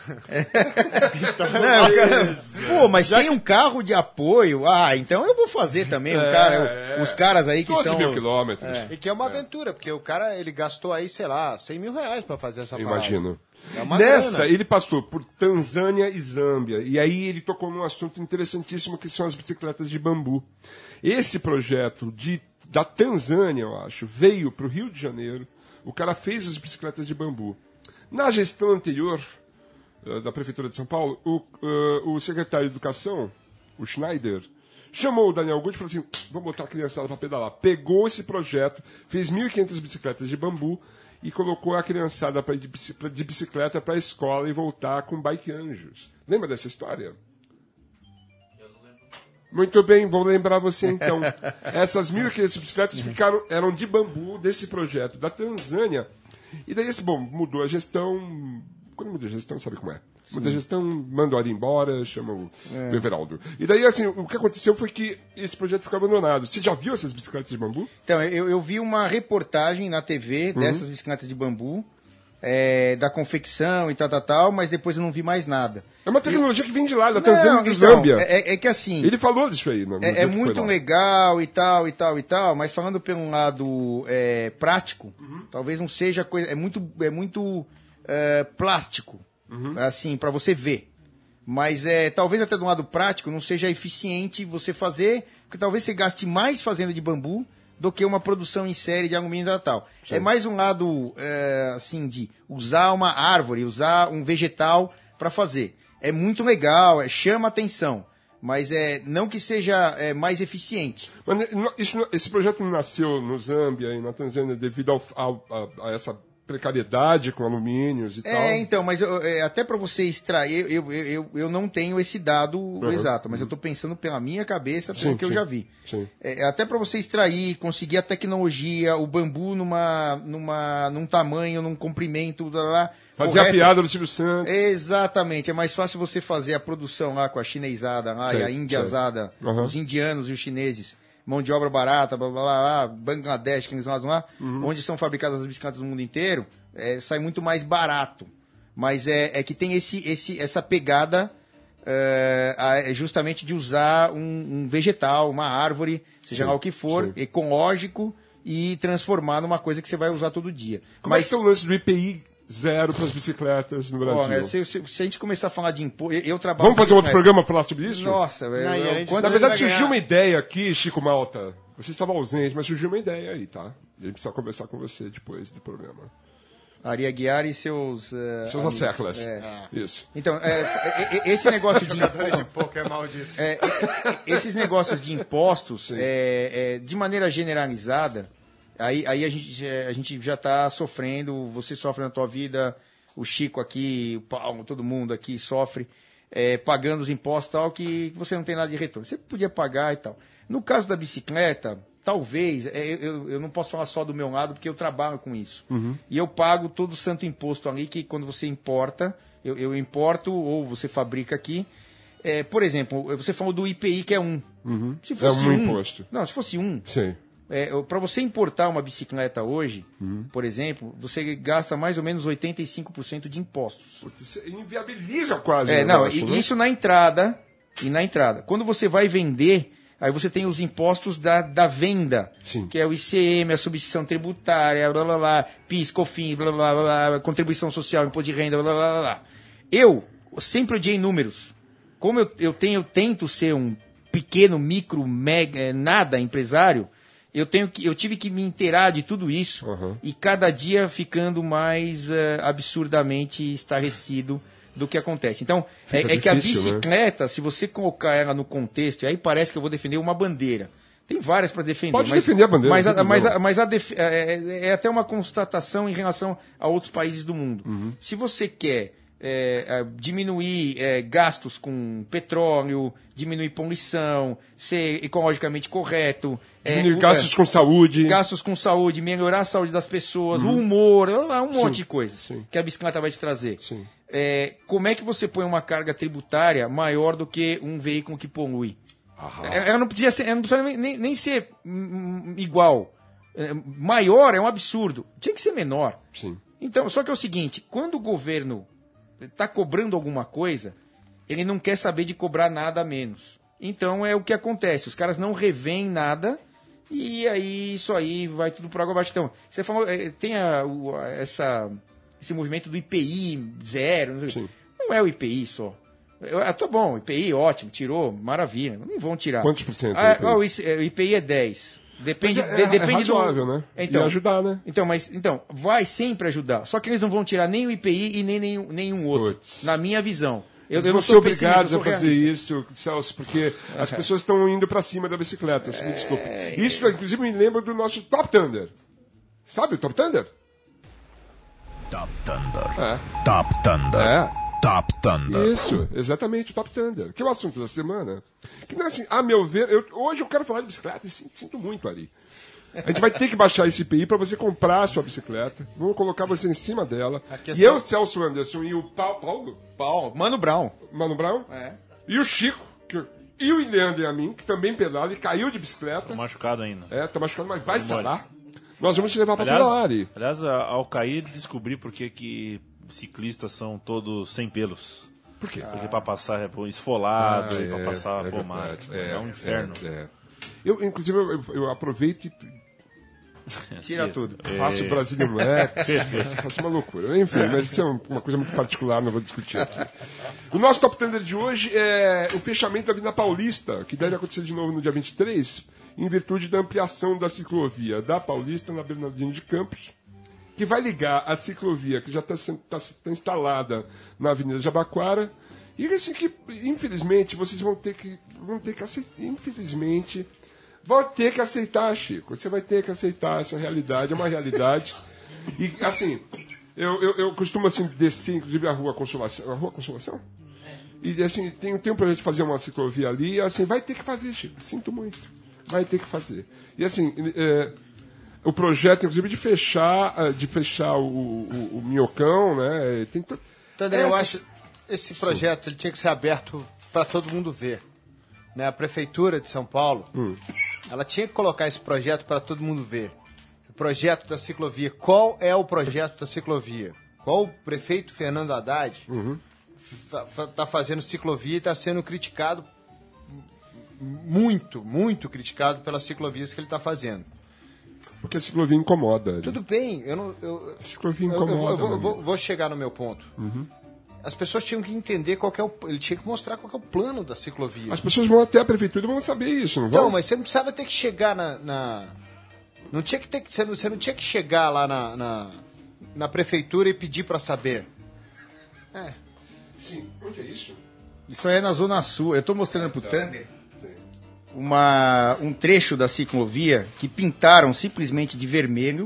então é Não, moleza. cara, pô, mas tem um carro de apoio. Ah, então eu vou fazer também. Um cara, é. Os caras aí que doze são. mil quilômetros. E que é uma aventura, porque o cara, ele gastou aí, sei lá, cem mil reais pra fazer essa parada. Imagino. É uma Nessa, grana. ele passou por Tanzânia e Zâmbia. E aí ele tocou num assunto interessantíssimo que são as bicicletas de bambu. Esse projeto de, da Tanzânia, eu acho, veio para o Rio de Janeiro. O cara fez as bicicletas de bambu. Na gestão anterior eh, da Prefeitura de São Paulo, o, eh, o secretário de Educação, o Schneider, chamou o Daniel Gucci e falou assim, vamos botar a criançada para pedalar. Pegou esse projeto, fez mil e quinhentas bicicletas de bambu e colocou a criançada pra ir de bici- de bicicleta para a escola e voltar com bike anjos. Lembra dessa história? Muito bem, vou lembrar você então. Essas mil e quinhentas bicicletas ficaram, eram de bambu desse projeto da Tanzânia. E daí, esse, bom, mudou a gestão. Quando muda a gestão, sabe como é? Muda a gestão, manda o Ari embora, chama o, o Everaldo. E daí, assim, o que aconteceu foi que esse projeto ficou abandonado. Você já viu essas bicicletas de bambu? Então, eu, eu vi uma reportagem na T V Uhum. dessas bicicletas de bambu, é, da confecção e tal, tal, tal, mas depois eu não vi mais nada. É uma tecnologia que vem de lá, da Não, Tanzânia e do então, Zâmbia. é, é que assim, Ele falou disso aí. No, no dia é, é que foi muito lá. legal e tal, e tal, e tal, mas falando pelo lado é, prático, Uhum. talvez não seja coisa. É muito, é muito é, plástico, Uhum. assim, para você ver. Mas é, talvez até do lado prático não seja eficiente você fazer, porque talvez você gaste mais fazendo de bambu do que uma produção em série de alumínio e tal. É mais um lado, é, assim, de usar uma árvore, usar um vegetal para fazer. É muito legal, é, chama atenção, mas é, não que seja é, mais eficiente. Mas né, não- isso não- esse projeto não nasceu no Zâmbia e na Tanzânia devido ao, ao- a, a essa precariedade com alumínios e tal. É, então, mas eu- é, até para você extrair, eu, eu, eu, eu não tenho esse dado exato, mas eu estou pensando pela minha cabeça, pelo Sim, que eu sim. já vi. Sim. É, até para você extrair, conseguir a tecnologia, o bambu numa, numa, num tamanho, num comprimento, lá, lá, Fazer a correto. piada do Silvio Santos. Exatamente, é mais fácil você fazer a produção lá com a chinesada lá, Sei, e a indiazada, sei. Uhum. os indianos e os chineses, mão de obra barata, blá blá blá, blá Bangladesh, que eles lá, lá Uhum. onde são fabricadas as bicicletas no mundo inteiro, é, sai muito mais barato. Mas é, é que tem esse, esse, essa pegada é, a- é justamente de usar um, um vegetal, uma árvore, seja Sim, lá o que for, sim. ecológico, e transformar numa coisa que você vai usar todo dia. Como é Mas que tá o lance do I P I zero para as bicicletas no Brasil? Olha, se, se- se a gente começar a falar de imposto, eu, eu trabalho. Vamos fazer com outro bicicleta. programa para falar sobre isso? Nossa, velho. Não, e eu- a gente- quando- Na Quando verdade, ele vai surgiu ganhar- uma ideia aqui, Chico Malta. Você estava ausente, mas surgiu uma ideia aí, tá? A gente precisa conversar com você depois do programa. Ari Aguiar e seus. eh, Seus amigos. asseclas. É. Isso. Então, é, é, é, esse negócio de. Jogadores de poker é maldito. É, é, esses negócios de impostos, é, é, de maneira generalizada, aí, aí a, gente, é, a gente já está sofrendo, você sofre na tua vida, o Chico aqui, o Paulo, todo mundo aqui sofre, é, pagando os impostos tal, que você não tem nada de retorno. Você podia pagar e tal. No caso da bicicleta, talvez, é, eu, eu não posso falar só do meu lado, porque eu trabalho com isso. E eu pago todo o santo imposto ali, que quando você importa, eu, eu importo ou você fabrica aqui. É, por exemplo, você falou do I P I, que é um. Se fosse É um um imposto. Não, se fosse um. Sim. Para você importar uma bicicleta hoje, por exemplo, você gasta mais ou menos oitenta e cinco por cento de impostos. Putz, isso inviabiliza quase. É, o não, negócio, e- né? isso na entrada. E na entrada. Quando você vai vender, aí você tem os impostos da, da venda. Sim. Que é o I C M, a substituição tributária, blá blá blá, P I S, COFINS, blá blá blá, blá, contribuição social, imposto de renda, blá blá blá, blá. Eu sempre odiei números. Como eu, eu tenho, eu tento ser um pequeno, micro, mega, eh, nada empresário, eu, tenho que, eu tive que me inteirar de tudo isso Uhum. e cada dia ficando mais eh, absurdamente estarrecido do que acontece. Então, é, Fica é que a difícil, né? bicicleta, se você colocar ela no contexto, e aí parece que eu vou defender uma bandeira. Tem várias para defender. Pode mas, defender a bandeira, Mas, não a, tem mas, a, problema. mas a def- é, é até uma constatação em relação a outros países do mundo. Uhum. Se você quer é, é, diminuir é, gastos com petróleo, diminuir poluição, ser ecologicamente correto, é, Diminuir o- gastos é, com saúde. gastos com saúde, melhorar a saúde das pessoas, o humor, um monte de coisas sim. que a bicicleta vai te trazer. Sim. É, como é que você põe uma carga tributária maior do que um veículo que polui? É, Ela não podia ser, ela não precisa nem, nem- nem ser hum, igual. É, maior é um absurdo. Tinha que ser menor. Sim. Então, só que é o seguinte, quando o governo está cobrando alguma coisa, ele não quer saber de cobrar nada a menos. Então é o que acontece, os caras não revêem nada e aí isso aí vai tudo por água abaixo. Então, você falou, eh, tem a, o- a- essa, esse movimento do I P I zero, não, sei o quê. Sim. Não é o I P I só. Eu- Ah, tá bom, I P I ótimo, tirou, maravilha, não vão tirar. Quantos por cento é Ah, I P I? ah, o I C- eh, o I P I é dez. Depende, Mas é- de- é- é depende razoável, do... né? Então, Ia ajudar, né? então, mas então, vai sempre ajudar. Só que eles não vão tirar nem o I P I e nem nenhum, nenhum outro. Puts. Na minha visão. Eu, Eles eu vão não ser sou pessimista, obrigados eu a sou fazer realista. isso, Celso, porque as pessoas estão indo pra cima da bicicleta. Assim, me desculpa. Isso, inclusive, me lembra do nosso Top Thunder. Sabe o Top Thunder? Top Thunder. É. Top Thunder. É. Top Thunder. Isso, exatamente, o Top Thunder. Que é o assunto da semana. Que não é assim, a meu ver, eu- hoje eu quero falar de bicicleta e sinto, sinto muito, Ari. A gente vai ter que baixar esse I P I para você comprar a sua bicicleta. Vamos colocar você em cima dela. questão- E eu, Celso Anderson, e o Pa- Paulo, Paulo, Mano Brown. Mano Brown, É. e o Chico, que- e o Leandro e a mim, que também pedala e caiu de bicicleta. Tô machucado ainda. É, tá machucado, mas vai Vamos sarar. Nós vamos te levar pra Aliás, Ferrari. aliás, a- ao cair, descobri por que que ciclistas são todos sem pelos. Por quê? Porque pra passar é, pô, esfolado, Ah, e pra é, passar é pomada. verdade. É, um inferno. É, é. Eu, inclusive, eu, eu- eu aproveito e Tira tudo. faço o Brazilian X, faço uma loucura. Enfim, mas isso é um- uma coisa muito particular, não vou discutir aqui. O nosso Top Thunder de hoje é o fechamento da Avenida Paulista, que deve acontecer de novo no dia vinte e três, em virtude da ampliação da ciclovia da Paulista na Bernardino de Campos, que vai ligar a ciclovia que já está tá, tá instalada na Avenida Jabaquara. E assim que, infelizmente, vocês vão ter que, vão ter que aceitar, infelizmente, vão ter que aceitar, Chico. Você vai ter que aceitar essa realidade, é uma realidade. E, assim, eu, eu, eu costumo, assim, descer, inclusive, a Rua Consolação. A Rua Consolação? E, assim, tem, tem um projeto de fazer uma ciclovia ali, e, assim, vai ter que fazer, Chico. Sinto muito. Vai ter que fazer. E, assim, é, o projeto, inclusive, de fechar, de fechar o, o, o Minhocão, né? Tem to... Então, André, eu Essa- acho esse projeto ele tinha que ser aberto para todo mundo ver. Né? A Prefeitura de São Paulo, ela tinha que colocar esse projeto para todo mundo ver. O projeto da ciclovia. Qual é o projeto da ciclovia? Qual o prefeito Fernando Haddad está fazendo ciclovia e está sendo criticado, muito, muito criticado pelas ciclovias que ele está fazendo. Porque a ciclovia incomoda. né? Tudo bem, eu não... Eu, A ciclovia eu, eu, incomoda. eu vou, né, eu vou- amigo? vou chegar no meu ponto. As pessoas tinham que entender qual que é o... Ele tinha que mostrar qual que é o plano da ciclovia. As pessoas vão até a prefeitura e vão saber isso, não Então, vão? mas você não precisava ter que chegar na... na- Não tinha que ter que... Você não, você não tinha que chegar lá na, na, na prefeitura e pedir para saber. É. Sim, onde é isso? Isso aí é na Zona Sul. Eu tô mostrando pro Thunder uma, um trecho da ciclovia que pintaram simplesmente de vermelho.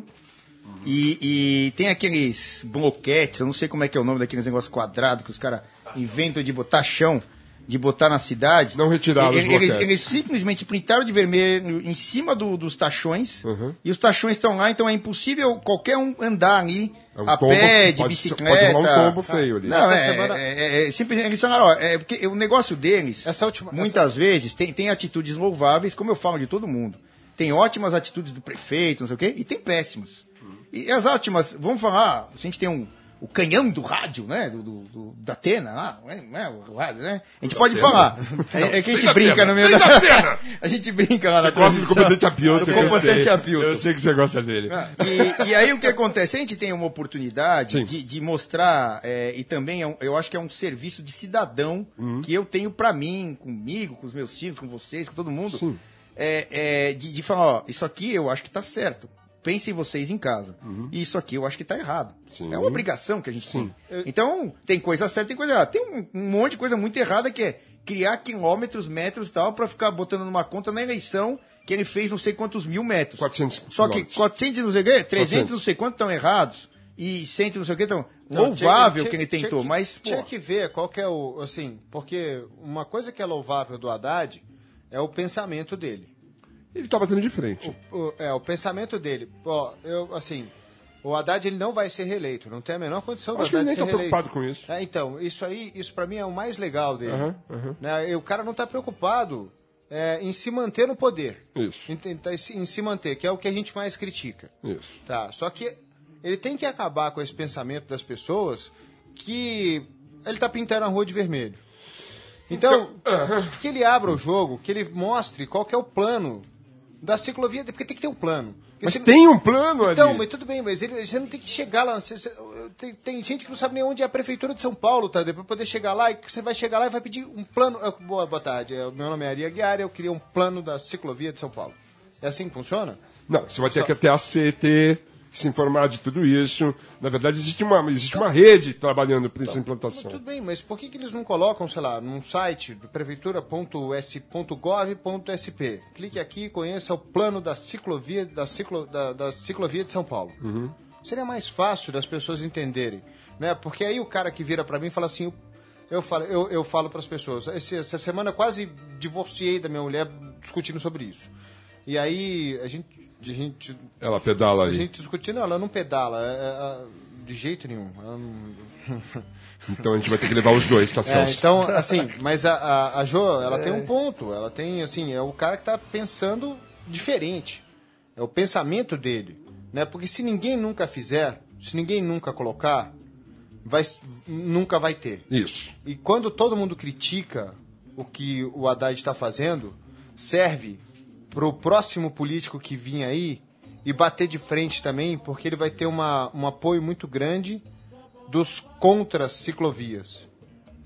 E, e tem aqueles bloquetes, eu não sei como é que é o nome daqueles negócios quadrados que os caras inventam de botar chão, de botar na cidade. Não retirar os eles, eles, bloquetes. eles simplesmente pintaram de vermelho em cima do- dos tachões. Uhum. E os tachões estão lá, então é impossível qualquer um andar ali É um a tombo, pé, de pode- bicicleta. pode rolar um tombo feio ali. Não, Essa é, semana- é, é, é, simplesmente eles falaram, ó, é porque o negócio deles, Essa última- muitas vezes, tem, tem atitudes louváveis, como eu falo de todo mundo. Tem ótimas atitudes do prefeito, não sei o quê, e tem péssimas. E as ótimas, vamos falar, a gente tem um, o canhão do rádio, né, do, do, do- da Atena, lá, não é, não é o rádio, né? A gente pode falar. É, é que a gente Sem da brinca Atena, no meio sem da... da Atena! A gente brinca lá Você na gosta do transmissão. comandante Abilton, Do que eu comandante sei. Abilton. Eu sei que você gosta dele. E, e aí o que acontece? A gente tem uma oportunidade Sim. de, de mostrar, é, e também é um- eu acho que é um serviço de cidadão Uhum. que eu tenho pra mim, comigo, com os meus filhos, com vocês, com todo mundo, Sim. é, é, de, de falar, ó, isso aqui eu acho que tá certo. Pensem vocês em casa. E isso aqui eu acho que tá errado. Sim. É uma obrigação que a gente tem. Então, tem coisa certa e tem coisa errada. Tem um, um monte de coisa muito errada que é criar quilômetros, metros e tal, pra ficar botando numa conta na eleição que ele fez não sei quantos mil metros. quatrocentos Só que quilômetros. quatrocentos e não sei o quê, trezentos quatrocentos. não sei quantos estão errados. E cem não sei o quê estão Então, louvável tinha que ele tinha tentou, que- mas, pô, Tinha que ver qual que é o... Assim, porque uma coisa que é louvável do Haddad é o pensamento dele. Ele tá batendo de frente. O- é, o pensamento dele. Ó, eu, assim, o Haddad ele não vai ser reeleito. Não tem a menor condição do Acho que ele Haddad nem ser tá reeleito. preocupado com isso. É, então, isso aí, isso pra mim é o mais legal dele. Aham, aham. Né? E o cara não tá preocupado é, em se manter no poder. Isso. Em, tentar- em se manter, que é o que a gente mais critica. Isso. Tá, só que ele tem que acabar com esse pensamento das pessoas que ele tá pintando a rua de vermelho. Então, que ele abra o jogo, que ele mostre qual que é o plano da ciclovia, porque tem que ter um plano. Porque Mas se- tem um plano ali. Então, mas tudo bem, mas ele, você não tem que chegar lá. você- você- tem, tem gente que não sabe nem onde é a prefeitura de São Paulo, tá? Depois poder chegar lá e você vai chegar lá e vai pedir um plano. É, Boa, boa tarde, é, meu nome é Ari Aguiar, eu queria um plano da ciclovia de São Paulo. É assim que funciona? Não, você vai ter Só- que até a C T se informar de tudo isso. Na verdade, existe uma, existe uma rede trabalhando para essa Mas implantação. tudo bem, mas por que, que eles não colocam, sei lá, num site do prefeitura ponto s ponto gov ponto s p? Clique aqui e conheça o plano da ciclovia, da ciclo, da, da ciclovia de São Paulo. Seria mais fácil das pessoas entenderem, né? Porque aí o cara que vira pra mim e fala assim, eu falo, eu, eu falo para as pessoas, esse, essa semana eu quase divorciei da minha mulher discutindo sobre isso. E aí a gente, a gente Ela pedala a aí. gente discutindo, não, ela não pedala, é- é- de jeito nenhum. Ela não... Então a gente vai ter que levar os dois, tá, É, Celso? então, assim, mas a, a, a Jo, ela tem um ponto. Ela tem, assim, é o cara que tá pensando diferente. É o pensamento dele. Né? Porque se ninguém nunca fizer, se ninguém nunca colocar, vai, nunca vai ter. Isso. E quando todo mundo critica o que o Haddad está fazendo, serve pro próximo político que vir aí e bater de frente também, porque ele vai ter uma, um apoio muito grande dos contra ciclovias.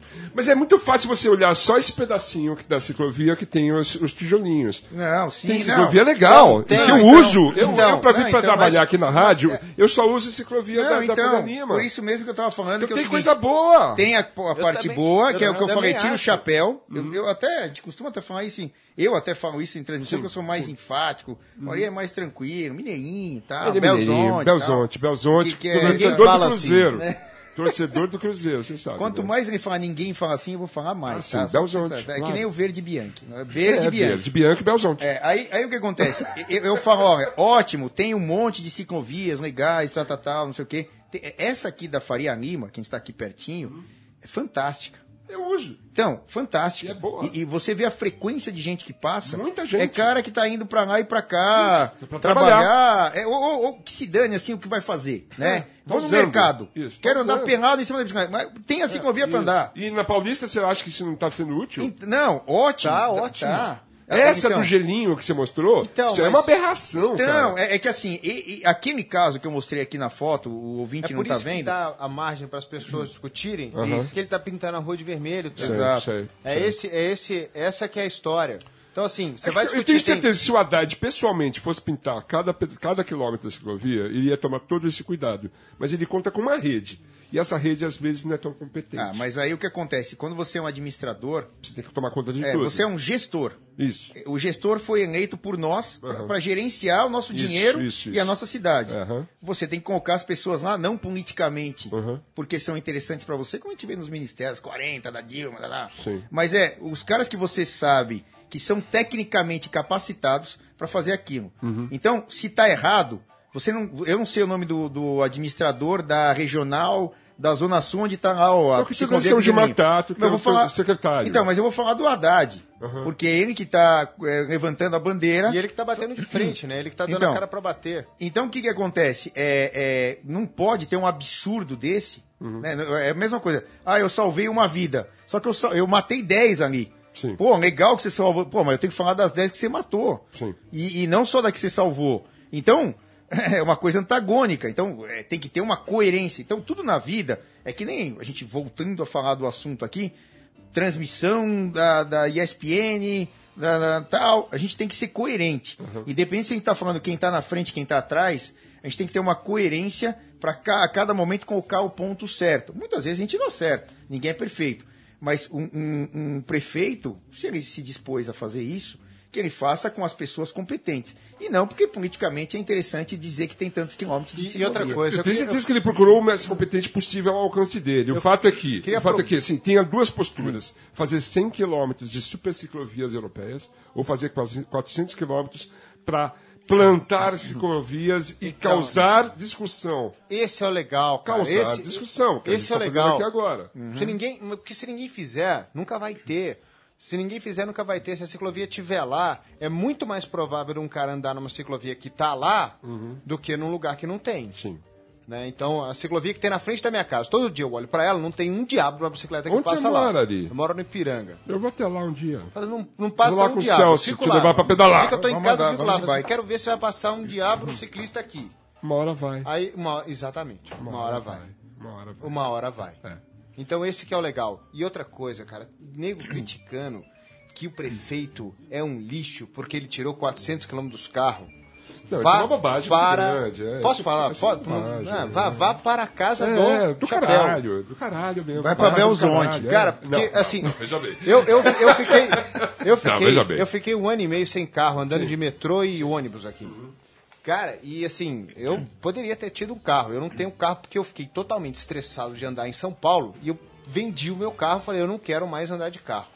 Mas é muito fácil você olhar só esse pedacinho que- da ciclovia que tem os, os tijolinhos. Não, sim, Tem não. ciclovia legal. Não, tem, que eu então, uso. Eu, então, eu pra vir não, pra então, trabalhar mas- aqui na rádio, eu só uso ciclovia Não, da, da então, Faria Lima. por isso mesmo que eu tava falando Então que é o tem seguinte, coisa boa. tem a, a parte também- boa, que é eu o que eu falei, também tira o acho. chapéu. Uhum. Eu, eu até, a gente costuma até falar isso, em- eu até falo isso em transmissão, que eu sou mais enfático, o Maria é mais tranquilo, mineirinho e tal, Ele é mineirinho, Belzonte. Belzonte, Belzonte, Que que é- torcedor ninguém fala do assim, Cruzeiro. Torcedor do Cruzeiro, você sabe. Quanto né? mais ele falar ninguém fala assim, eu vou falar mais. Ah, sim, tá? Só pra Belzonte, você saber. É claro. que nem o Verde Bianchi. né? Verde é, Bianchi. Verde, Bianchi e Belzonte. É, aí, aí o que acontece? eu, eu falo, olha, ótimo, tem um monte de ciclovias legais, tal, tal, tal, não sei o quê. Tem- essa aqui da Faria Lima, que a gente está aqui pertinho, é fantástica. Eu uso. Então, fantástica. E é boa. E, e você vê a frequência de gente que passa. Muita gente. É cara que tá indo pra lá e pra cá, Isso, pra trabalhar. É, ou, ou- ou que se dane assim o que vai fazer, né? É, Vou no usando. mercado. Isso, Quero usando. andar pelado em cima da bicicleta. Mas tem a ciclovia pra andar. E na Paulista você acha que isso não está sendo útil? Ent- Não, ótimo. Tá ótimo. Tá. Essa Então- do gelinho que você mostrou, Então, isso é mas- uma aberração, Então, cara. é, é que assim, e- e aquele caso que eu mostrei aqui na foto, o ouvinte É não por tá isso que vendo. dá a margem para as pessoas discutirem. Aham. Isso que ele tá pintando a rua de vermelho. tá? Sei, Exato. sei, É sei. esse, é esse, essa que é a história. Então assim, você É que vai se- discutir. eu tenho tem- certeza que se o Haddad pessoalmente fosse pintar cada, pe- cada quilômetro da ciclovia, ele ia tomar todo esse cuidado. Mas ele conta com uma rede. E essa rede, às vezes, não é tão competente. Ah, mas aí o que acontece? Quando você é um administrador, Você tem que tomar conta de é, tudo. você é um gestor. Isso. O gestor foi eleito por nós Aham. para gerenciar o nosso Isso, dinheiro isso, e isso. a nossa cidade. Aham. Você tem que colocar as pessoas lá, não politicamente, Aham. porque são interessantes para você, como a gente vê nos ministérios, quarenta da Dilma, lá, lá. Sim. Mas é, os caras que você sabe que são tecnicamente capacitados para fazer aquilo. Uhum. Então, se tá errado, você não, eu não sei o nome do, do administrador da regional da Zona Sul, onde está lá o É a o que ciclovia aconteceu do de Gelinho. Matato, que Mas eu é vou o falar secretário. Então, mas eu vou falar do Haddad, Aham. porque é ele que está levantando a bandeira. E ele que tá batendo de frente, né? Ele que tá dando Então. a cara para bater. Então, o que, que acontece? É, é, não pode ter um absurdo desse. Uhum. Né? É a mesma coisa. Ah, eu salvei uma vida. Só que eu, sal- eu matei dez ali. Sim. Pô, legal que você salvou. Pô, mas eu tenho que falar das dez que você matou. Sim. E, e não só da que você salvou. Então, é uma coisa antagônica. Então, é, tem que ter uma coerência. Então, tudo na vida é que nem a gente voltando a falar do assunto aqui, transmissão da, da E S P N, da, da- tal, a gente tem que ser coerente. Independente se a gente está falando quem está na frente, quem está atrás, a gente tem que ter uma coerência para a cada momento colocar o ponto certo. Muitas vezes a gente não acerta, ninguém é perfeito. Mas um, um- um prefeito, se ele se dispôs a fazer isso, que ele faça com as pessoas competentes. E não porque politicamente é interessante dizer que tem tantos quilômetros de E, e outra ciclovia. coisa, Eu eu tenho queria- certeza que ele procurou o mais competente possível ao alcance dele. O fato é que, queria o fato pro- é que assim, tem duas posturas. Fazer cem quilômetros de superciclovias europeias ou fazer quase quatrocentos quilômetros para plantar ciclovias e Então, causar discussão. esse é o legal, cara. Causar esse, discussão, que a esse é o gente tá fazendo legal. aqui agora. Se ninguém, porque se ninguém fizer, nunca vai ter. Se ninguém fizer, nunca vai ter. Se a ciclovia estiver lá, é muito mais provável um cara andar numa ciclovia que tá lá do que num lugar que não tem. Sim. Né? Então, a ciclovia que tem na frente da minha casa, todo dia eu olho pra ela, não tem um diabo de uma bicicleta que Onde passa você lá. mora, Ari? Eu moro no Ipiranga. Eu vou até lá um dia. Fala, Não, não passa Vou lá um com o diabo. Celso, fico te lá. levar pra pedalar. No dia que eu tô em Vamos casa, andar, eu fico vamos lá. de Falo assim, bike. quero ver se vai passar um diabo, um ciclista aqui. Uma hora vai. Aí, uma, exatamente, uma, hora vai. Uma hora vai. Uma hora vai. É. Então esse que é o legal. E outra coisa, cara, nego criticando que o prefeito é um lixo porque ele tirou quatrocentos quilômetros dos carros. Não, Vá isso é uma bobagem para... muito grande. É, Posso isso- falar? isso é Pode? bobagem, Ah, é. vá, vá para a casa É, do, do chapéu. caralho, do caralho mesmo. Vai pra Do Belzonte. caralho, é. Cara, porque Não, assim, não, veja bem. eu, eu, eu fiquei, eu fiquei, veja bem. eu fiquei um ano e meio sem carro, andando de metrô e ônibus aqui. Cara, e assim, eu poderia ter tido um carro. Eu não tenho carro porque eu fiquei totalmente estressado de andar em São Paulo e eu vendi o meu carro. Falei, eu não quero mais andar de carro.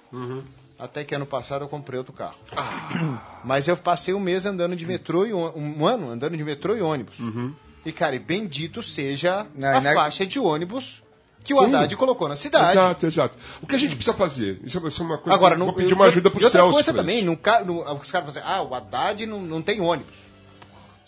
Até que ano passado eu comprei outro carro. Mas eu passei um mês andando de metrô e ô- um ano andando de metrô e ônibus. E cara, e bendito seja Não, a não- faixa de ônibus que o Sim. Haddad colocou na cidade. Exato, exato. O que a gente precisa fazer? Isso é isso é uma coisa Agora, que eu não, vou pedir eu- uma ajuda pro e outra Celso. coisa pra também, isso. não, ca- não, os caras falam assim, ah, o Haddad não, não tem ônibus.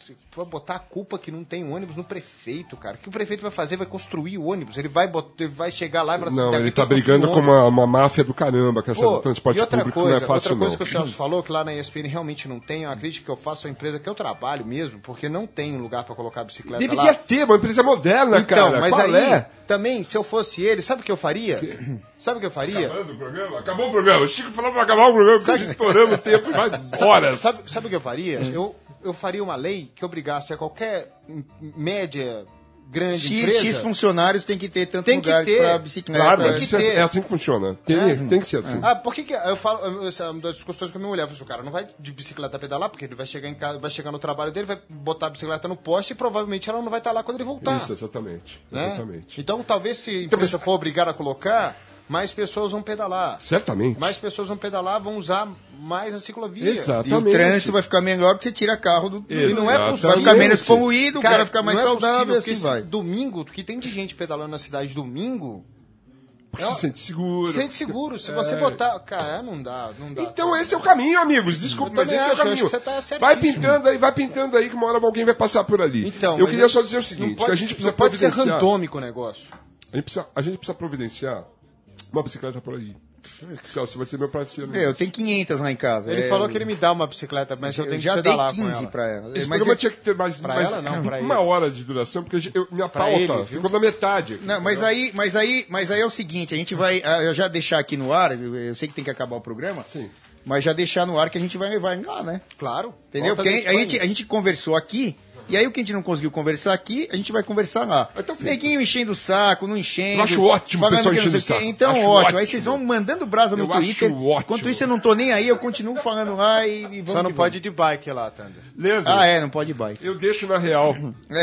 vai botar a culpa que não tem ônibus no prefeito, cara. O que o prefeito vai fazer? Vai construir o ônibus. Ele vai, bot... ele vai chegar lá e falar assim... Não, "Daqui ele tem tá que construir brigando um com ônibus." uma, uma máfia do caramba, que essa Pô, do transporte e outra público coisa, não é fácil, outra coisa não. que o Celso falou, que lá na E S P N realmente não tem, é uma crítica que eu faço à empresa que eu trabalho mesmo, porque não tem um lugar pra colocar a bicicleta lá. Deveria ter, uma empresa moderna, Então, cara. mas Qual aí, é? também, se eu fosse ele, sabe o que eu faria? Sabe o que eu faria? Acabando o programa? Acabou o programa. O Chico falou pra acabar o programa, porque estourando o tempo faz horas. Sabe, sabe o que eu faria? Eu, eu faria uma lei que obrigasse a qualquer m- média, grande X, empresa... X funcionários tem que ter tantos Tem que lugares ter. para bicicleta. Claro, tem mas que isso é, ter. é assim que funciona. Tem, É. tem que ser assim. Ah, por que que... Eu falo... Essa é uma das discussões com a minha mulher. Eu falo assim, o cara não vai de bicicleta pedalar, porque ele vai chegar em casa, vai chegar no trabalho dele, vai botar a bicicleta no poste e provavelmente ela não vai estar lá quando ele voltar. Isso, exatamente. né? Exatamente. Então, talvez se a Então, empresa mas- for obrigada a colocar, mais pessoas vão pedalar. Certamente. Mais pessoas vão pedalar, vão usar mais a ciclovia. E o Exatamente. trânsito vai ficar melhor porque você tira carro do. E não é Exatamente. possível. Vai ficar menos poluído, o Cara, cara fica mais não é saudável possível, e assim porque vai. se Domingo, que tem de gente pedalando na cidade domingo, Porque se sente seguro. sente seguro. Se você botar. Cara, não dá, não dá. Então esse é o caminho, amigos. Desculpa, Eu mas também esse é o acho, eu caminho. acho que você tá certíssimo. vai pintando aí, vai pintando aí, que uma hora alguém vai passar por ali. Então, eu mas queria é- só dizer o não seguinte, pode, que a gente precisa não pode ser providenciar... randômico o negócio. A gente, precisa, a gente precisa providenciar uma bicicleta por aí. Celso, vai ser meu parceiro. Meu, eu tenho quinhentas lá em casa. Ele É, falou que ele me dá uma bicicleta, mas eu eu tenho já que dei pedalar com quinze ela. pra ela. Esse Mas programa é- tinha que ter mais, Pra mais ela não, pra uma ele. hora de duração, porque eu, minha Pra pauta ele, viu? ficou na metade. Não, mas aí, mas aí, mas aí é o seguinte, a gente vai ah, eu já deixar aqui no ar, eu eu sei que tem que acabar o programa, Sim. mas já deixar no ar que a gente vai, vai lá, né? Claro. Entendeu? Volta Porque da a gente, Espanha. a gente conversou aqui, e aí o que a gente não conseguiu conversar aqui, a gente vai conversar lá. Então, feito. Neguinho enchendo o saco, não enchendo. Eu acho ótimo o falando pessoal que não enchendo sei o o quê. saco. Então, Acho ótimo. ótimo. Aí vocês vão mandando brasa no Eu acho Twitter. ótimo. Enquanto isso eu não tô nem aí, eu continuo falando lá e, e vamos Só não que pode ir de bike lá, Thunder. Leandro, vamos. Ah, é, não pode bike. eu deixo na real.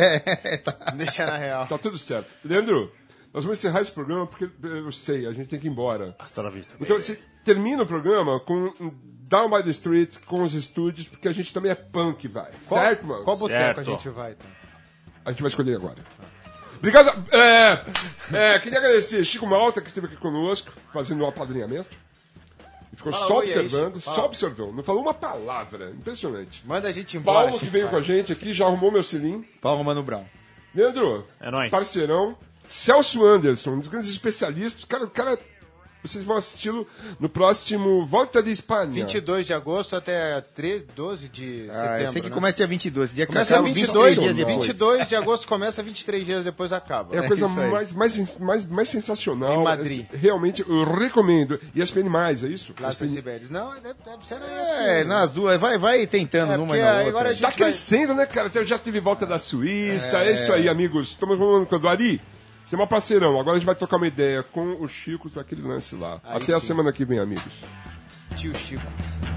É, tá. Deixa na real. Tá tudo certo. Leandro, nós vamos encerrar esse programa porque eu sei, a gente tem que ir embora. Hasta la vista. Então você termina o programa com um Down by the Street, com os estúdios, porque a gente também é punk, vai. Certo, mano? Qual boteco Certo. a gente vai, Thunder? A gente vai escolher agora. Obrigado. É, é, queria agradecer Chico Malta, que esteve aqui conosco, fazendo um apadrinhamento. E ficou Fala só oi aí, observando, Chico. Fala. só observando. Não falou uma palavra. Impressionante. Manda a gente embora. Paulo, que veio com a gente aqui, já arrumou meu selim. Paulo Mano Brown. Leandro, É nóis. parceirão. Celso Anderson, um dos grandes especialistas. Cara, o cara, vocês vão assisti-lo no próximo Volta de Espanha. vinte e dois de agosto até treze, doze de Ah, setembro. eu sei que né? começa dia vinte e dois. Dia que Começa sai vinte e vinte e dois, três dias depois. vinte e dois de agosto começa, vinte e três dias depois acaba. É a É coisa isso aí. mais, mais, mais, mais sensacional. Em Madrid. É, realmente, eu recomendo. E E S P N mais, é isso? Las E S P N Decibéis. Não, deve, deve ser na É, E S P N. nas duas. Vai, vai tentando É, numa porque e na agora outra. a gente Tá vai- crescendo, né, cara? Até já teve volta da Suíça. É, É. isso aí, amigos. Estamos falando com o Ari. Você é meu parceirão. Agora a gente vai trocar uma ideia com o Chico daquele lance lá. Aí Até a sim. semana que vem, amigos. Tio Chico.